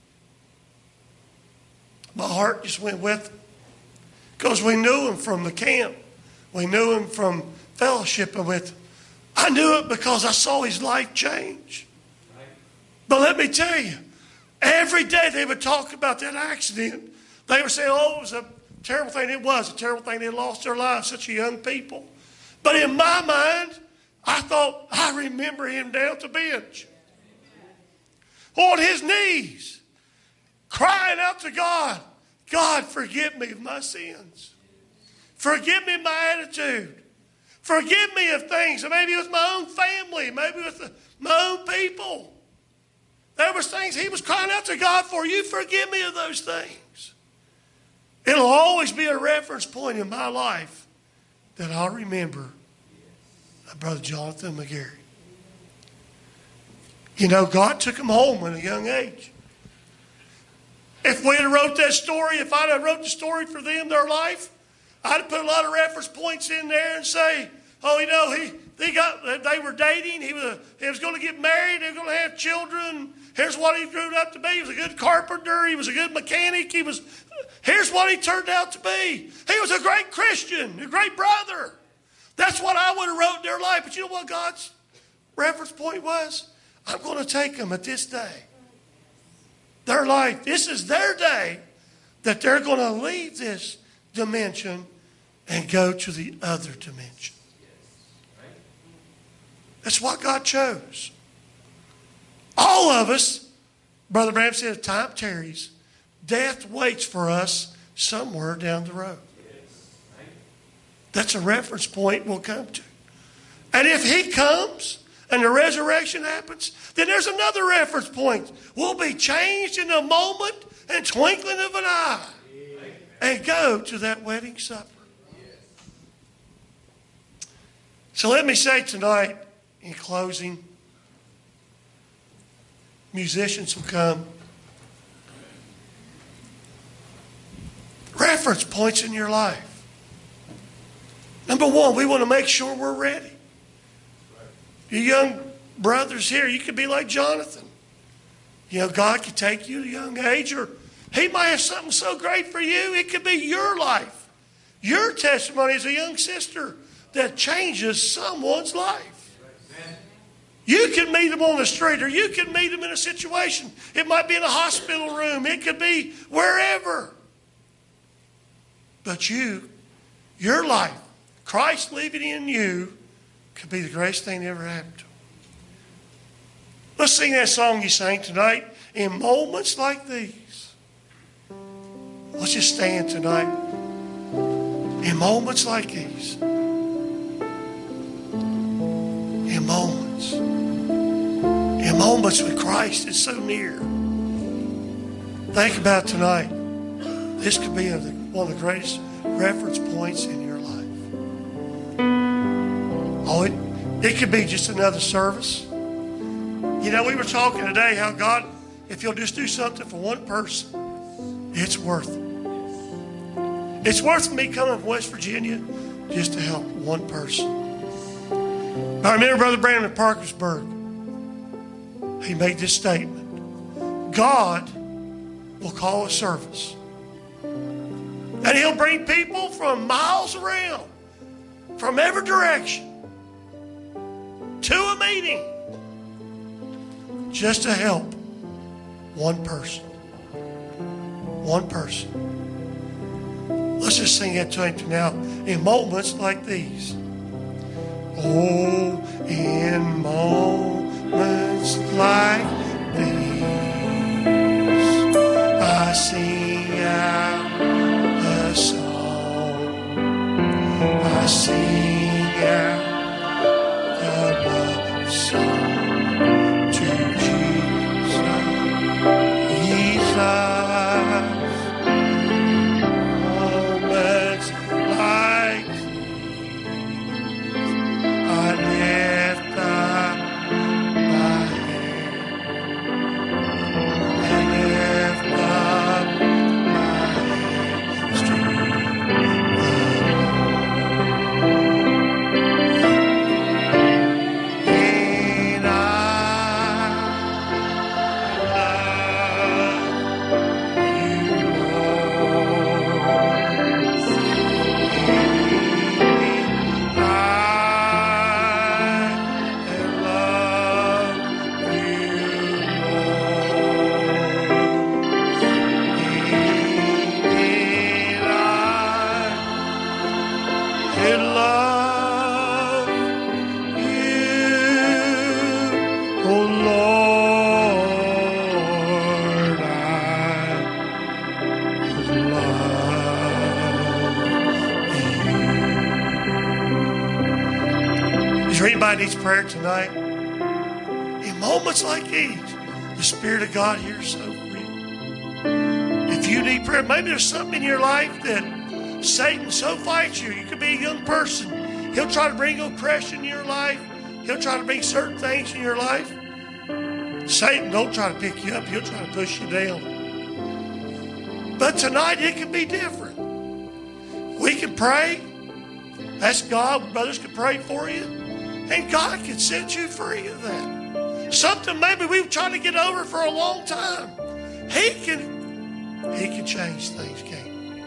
my heart just went with them. Because we knew him from the camp. We knew him from fellowshipping with him. I knew it because I saw his life change. But let me tell you, every day they would talk about that accident. They would say, oh, it was a terrible thing. It was a terrible thing. They lost their lives, such a young people. But in my mind, I thought, I remember him down at the bench. On his knees, crying out to God, God, forgive me of my sins. Forgive me of my attitude. Forgive me of things, maybe with my own family, maybe with the, my own people. There was things he was crying out to God for. You forgive me of those things. It'll always be a reference point in my life that I'll remember Brother Jonathan McGarry. You know, God took him home at a young age. If we had wrote that story, if I'd have wrote the story for them, their life, I'd have put a lot of reference points in there and say, oh, you know, he they got they were dating. He was he was going to get married. They were going to have children. Here's what he grew up to be. He was a good carpenter. He was a good mechanic. He was. Here's what he turned out to be. He was a great Christian, a great brother. That's what I would have wrote in their life. But you know what? God's reference point was? I'm going to take them at this day. Their life, this is their day that they're going to leave this dimension and go to the other dimension. That's what God chose. All of us, Brother Branham said, if time tarries, death waits for us somewhere down the road. That's a reference point we'll come to. And if he comes and the resurrection happens, then there's another reference point. We'll be changed in a moment and twinkling of an eye and go to that wedding supper. So let me say tonight, in closing, musicians will come. Reference points in your life. Number one, we want to make sure we're ready. You young brothers here, you could be like Jonathan. You know, God could take you at a young age, or he might have something so great for you, it could be your life. Your testimony as a young sister that changes someone's life. You can meet them on the street, or you can meet them in a situation. It might be in a hospital room. It could be wherever. But you, your life, Christ living in you, could be the greatest thing that ever happened to him. Let's sing that song you sang tonight. In moments like these. Let's just stand tonight. In moments like these. In moments. In moments when Christ is so near. Think about tonight. This could be one of the greatest reference points in your life. Oh, it, it could be just another service. You know, we were talking today how God, if you'll just do something for one person, it's worth it. It's worth me coming from West Virginia just to help one person. I remember Brother Branham in Parkersburg. He made this statement. God will call a service. And he'll bring people from miles around, from every direction, to a meeting just to help one person. One person. Let's just sing that to him now. In moments like these. Oh, in moments like these, I sing out a song. I sing out a love song to Jesus. Jesus. Moments like these, I lift up my hand. I lift up my hands to thee. And I Anybody needs prayer tonight? In moments like these, the Spirit of God here is so real. If you need prayer, maybe there's something in your life that Satan so fights you. You could be a young person. He'll try to bring oppression in your life. He'll try to bring certain things in your life. Satan don't try to pick you up. He'll try to push you down. But tonight it can be different. We can pray. Ask God. Brothers can pray for you. And God can set you free of that. Something maybe we've tried to get over for a long time. He can, He can change things, can't He?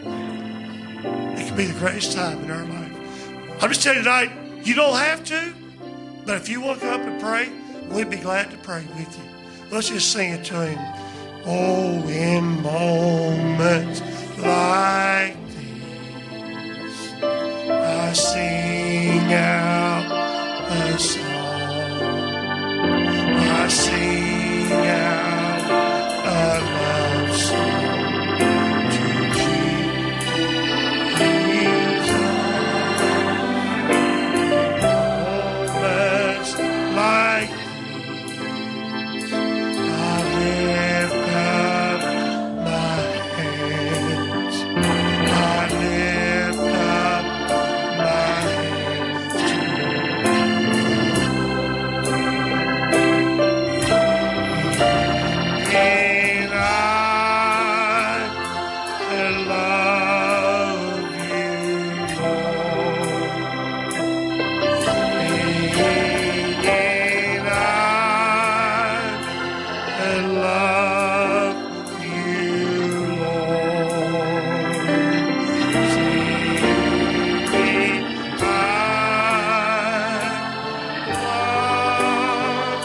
It can be the greatest time in our life. I'm just telling you tonight, you don't have to, But if you want to come up and pray, we'd be glad to pray with you. Let's just sing it to him. Oh, in moments like these, I sing out a song. I sing out a love song to Jesus. Moments like these, I lift up my hands. I lift up my hands to you. And I love you, Lord. And I love you, Lord. Singing, I love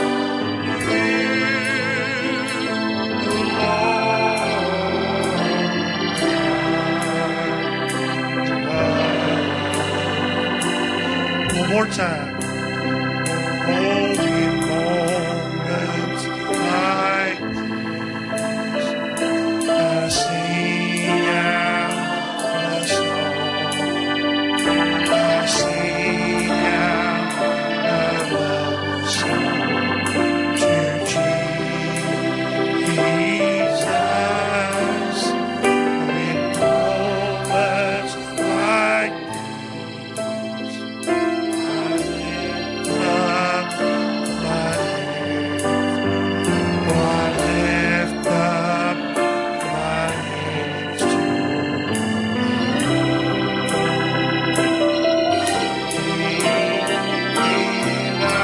you, Lord. One more time. Oh, in moments like these, I sing out a song. I sing out a love song to Jesus. In moments like these, I lift up my hands. Oh, I lift up my hands to you. And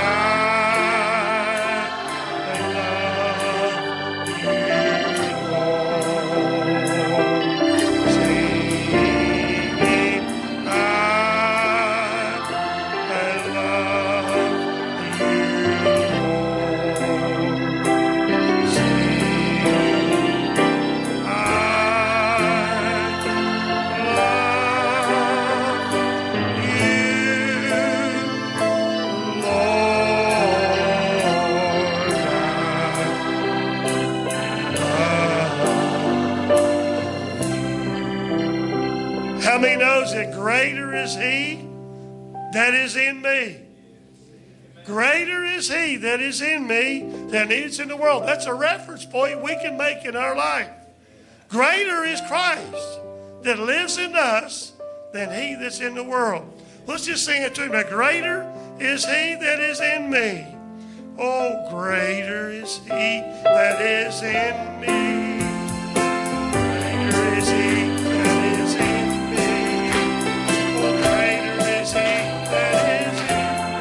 how many knows that greater is he that is in me? Greater is he that is in me than is in the world. That's a reference point we can make in our life. Greater is Christ that lives in us than he that's in the world. Let's just sing it to him. Now, greater is he that is in me. Oh, greater is he that is in me. Greater is he that is in me. Oh, greater is he that is in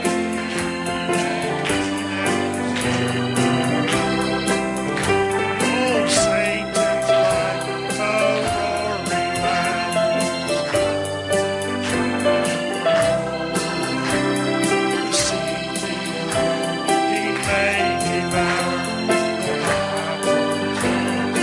me. Oh, Satan's like a roaring lion. See me, he may devour the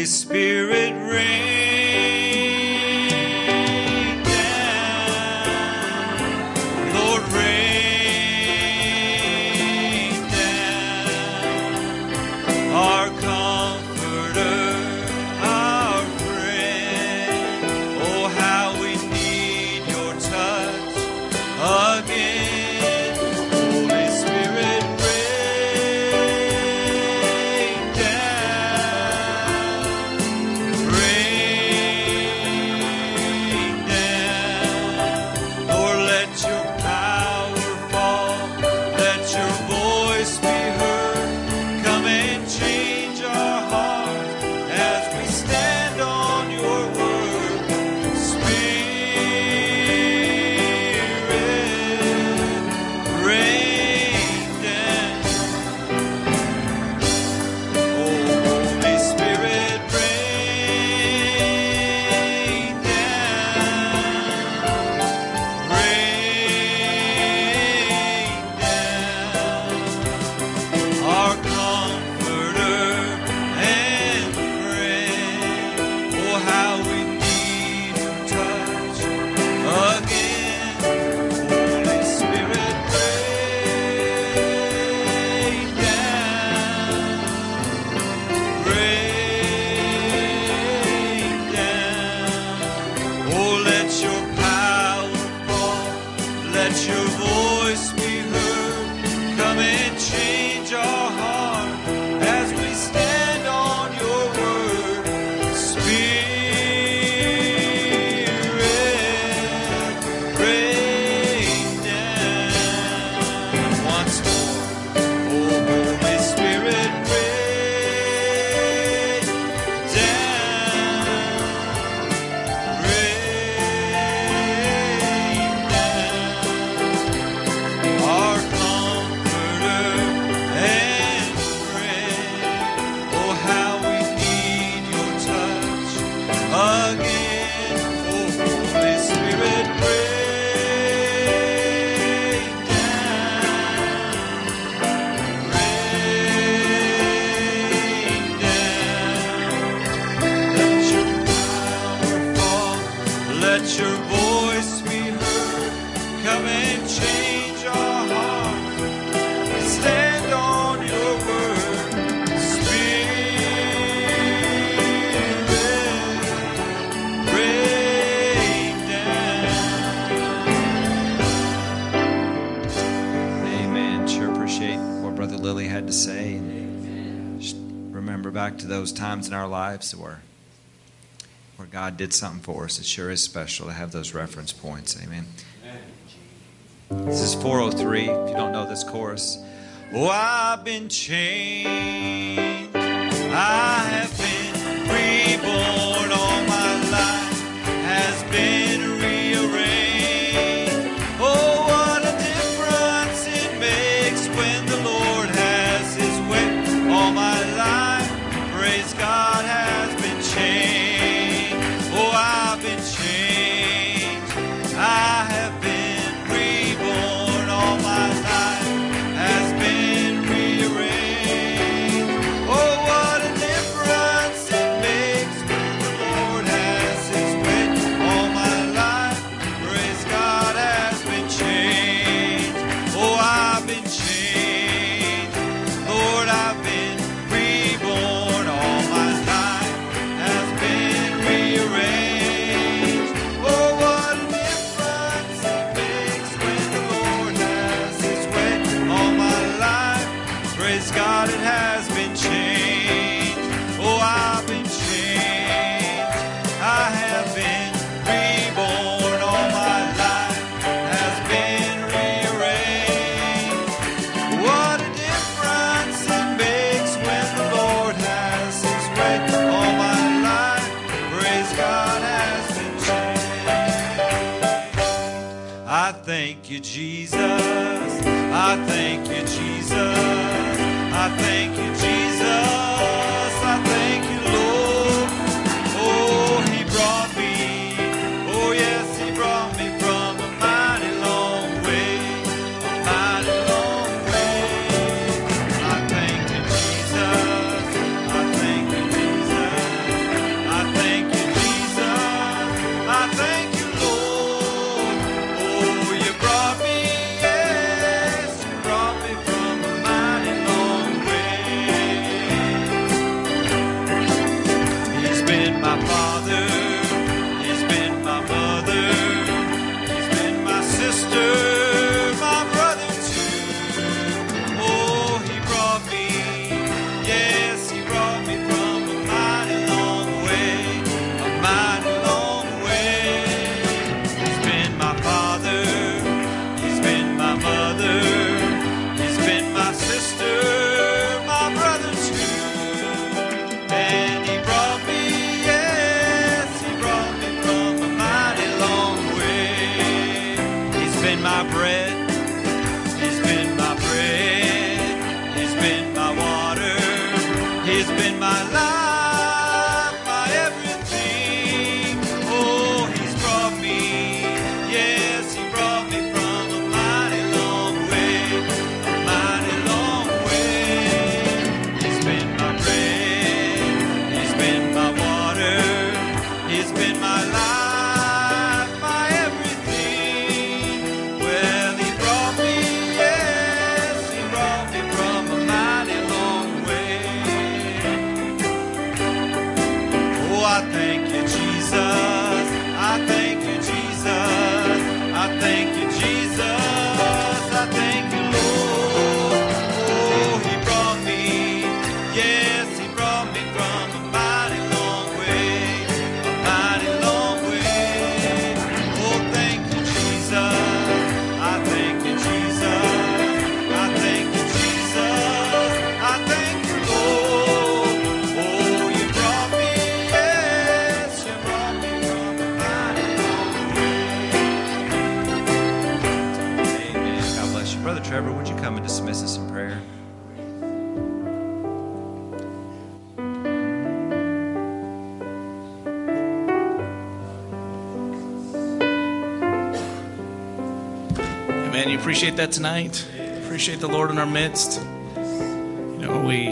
Holy Spirit, rain down. Lord, rain down. Our comforter, our friend. Oh, how we need your touch again. Holy Spirit, rain down. Rain down. Lord, let your power fall. Let your voice be heard. Come and change our hearts as we stand on your word. Spirit, rain down. Oh, Holy Spirit, rain down. Rain down. Our comforter and friend. Oh, how we need your touch again. Holy Spirit, rain down. Rain down. Oh, let your power fall. Let your voice be heard. Come and change our heart as we stand on your word. Spirit, rain down. Once more. Oh, Holy Spirit, rain down. Rain down. Our comforter and friend. Oh, how we need your touch again. Oh, Holy Spirit, rain down. Rain down. Let your power fall. Let your voice be heard. Come and change our hearts. Stand on your word. Spirit, rain down. Amen. Sure appreciate what Brother Lily had to say. And just remember back to those times in our lives where where God did something for us. It sure is special to have those reference points. Amen. This is four oh three. If you don't know this chorus. Oh, I've been changed. I have been reborn. All my life has been rearranged. Oh, what a difference it makes when the Lord has his way. All my life, praise God, has been changed. Oh, I've been changed. I have been reborn. All my life has been rearranged. Oh, what a difference it makes when the Lord has his way. All my life, praise God, has been changed. Oh, I've been changed. Lord, I've been reborn. All my life has been rearranged. Oh, what a difference it makes when the Lord has his way. All my life, praise God, it has been changed. Oh, I've been changed. I have been reborn. All my life has been rearranged. What a difference it makes when the Lord has his way. All my life, praise God, has been changed. I thank you, Jesus. I thank you, Jesus. I thank you, Jesus. I thank you, Lord. Oh, he brought me. Oh, yes, he brought me from a mighty long way. A mighty long way. I thank you, Jesus. I thank you, Jesus. bread. He's been my bread. He's been my water. He's been my life, my everything. Oh, he's brought me, yes, he brought me from a mighty long way, a mighty long way. He's been my bread. He's been my water. He's been my life, my everything. Well, he brought me, yes, he brought me from a mighty long way. Oh, I thank you, Jesus. I thank you, Jesus. I thank you, Jesus. I thank you, Lord. Oh, he brought me, yes, he brought me from a mighty long way, a mighty long way. Oh, thank you, Jesus. I thank you, Jesus. I thank you, Jesus. I thank you, Lord. Oh, you brought me, yes, you brought me from a mighty long way. Amen. God bless you. Brother Trevor, would you come and dismiss us in prayer? Amen. You appreciate that tonight? Appreciate the Lord in our midst. You know, we,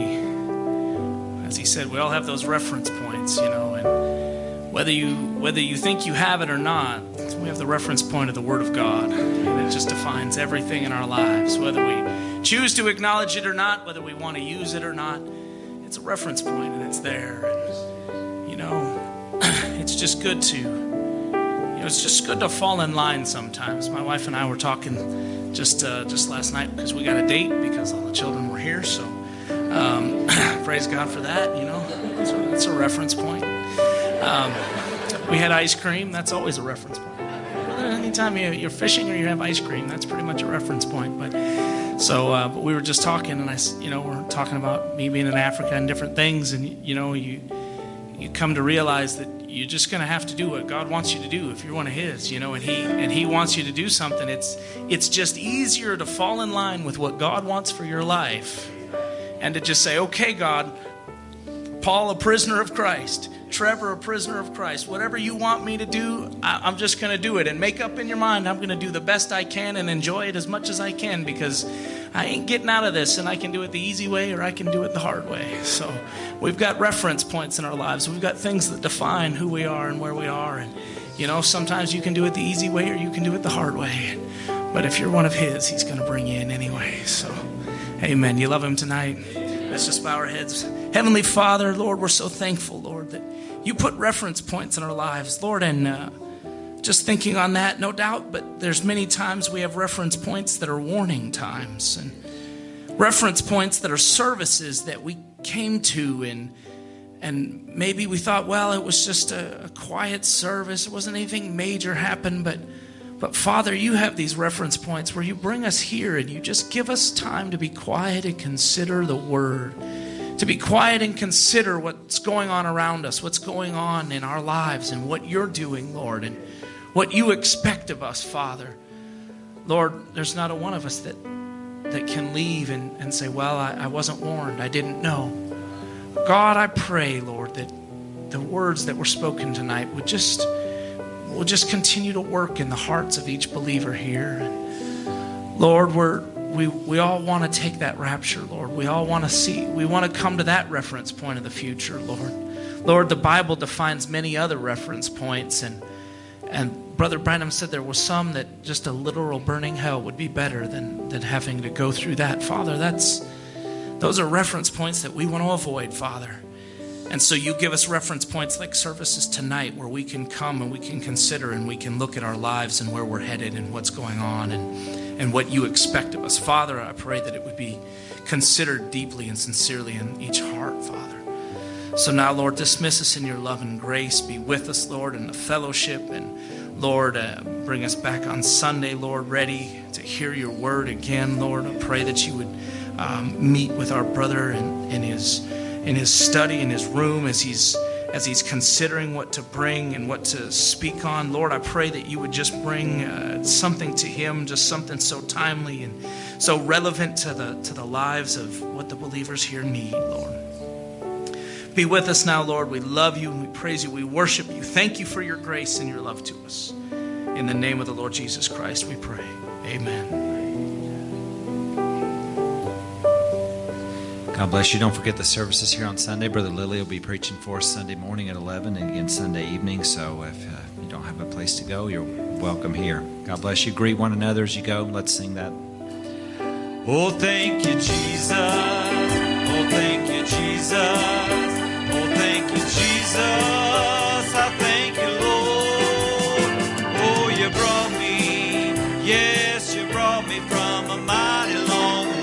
as he said, we all have those reference points, you know, and whether you whether you think you have it or not, we have the reference point of the Word of God. And it just defines everything in our lives. Whether we choose to acknowledge it or not, whether we want to use it or not, it's a reference point and it's there. And, you know, it's just good to You know, it's just good to fall in line sometimes. My wife and I were talking just uh, just last night because we got a date because all the children were here. So um, praise God for that. You know, that's a, that's a reference point. Um, we had ice cream. That's always a reference point. Anytime you, you're fishing or you have ice cream, that's pretty much a reference point. But so, uh, but we were just talking, and I, you know, we're talking about me being in Africa and different things, and you know, you you come to realize that you're just going to have to do what God wants you to do if you're one of His, you know, and He and He wants you to do something. It's it's just easier to fall in line with what God wants for your life, and to just say, okay, God, Paul, a prisoner of Christ, Trevor, a prisoner of Christ, whatever you want me to do, I, I'm just going to do it, and make up in your mind I'm going to do the best I can and enjoy it as much as I can, because I ain't getting out of this, and I can do it the easy way or I can do it the hard way. So we've got reference points in our lives. We've got things that define who we are and where we are. And, you know, sometimes you can do it the easy way or you can do it the hard way. But if you're one of His, He's going to bring you in anyway. So, amen. You love Him tonight? Let's just bow our heads. Heavenly Father, Lord, we're so thankful, Lord, that you put reference points in our lives, Lord, and uh, just thinking on that, no doubt, but there's many times we have reference points that are warning times, and reference points that are services that we came to, and and maybe we thought, well, it was just a, a quiet service, it wasn't anything major happened, but but Father, you have these reference points where you bring us here and you just give us time to be quiet and consider the Word, to be quiet and consider what's going on around us, what's going on in our lives, and what you're doing, Lord, and what you expect of us, Father. Lord, there's not a one of us that that can leave and, and say, well, I, I wasn't warned, I didn't know. God, I pray, Lord, that the words that were spoken tonight would just will just continue to work in the hearts of each believer here. And Lord, we're we we all want to take that rapture, Lord. We all want to see, we want to come to that reference point of the future, Lord. Lord, the Bible defines many other reference points, and And Brother Branham said there was some that just a literal burning hell would be better than, than having to go through that. Father, that's those are reference points that we want to avoid, Father. And so you give us reference points like services tonight where we can come and we can consider and we can look at our lives and where we're headed and what's going on and, and what you expect of us. Father, I pray that it would be considered deeply and sincerely in each heart, Father. So now, Lord, dismiss us in your love and grace. Be with us, Lord, in the fellowship. And, Lord, uh, bring us back on Sunday, Lord, ready to hear your word again, Lord. I pray that you would um, meet with our brother in, in his in his study, in his room, as he's as he's considering what to bring and what to speak on. Lord, I pray that you would just bring uh, something to him, just something so timely and so relevant to the to the lives of what the believers here need, Lord. Be with us now, Lord. We love you and we praise you. We worship you. Thank you for your grace and your love to us. In the name of the Lord Jesus Christ, we pray. Amen. God bless you. Don't forget the services here on Sunday. Brother Lilly will be preaching for us Sunday morning at eleven and again Sunday evening. So if uh, you don't have a place to go, you're welcome here. God bless you. Greet one another as you go. Let's sing that. Oh, thank you, Jesus. Oh, thank you, Jesus. Oh, thank you, Jesus. I thank you, Lord. Oh, you brought me, yes, you brought me from a mighty long way.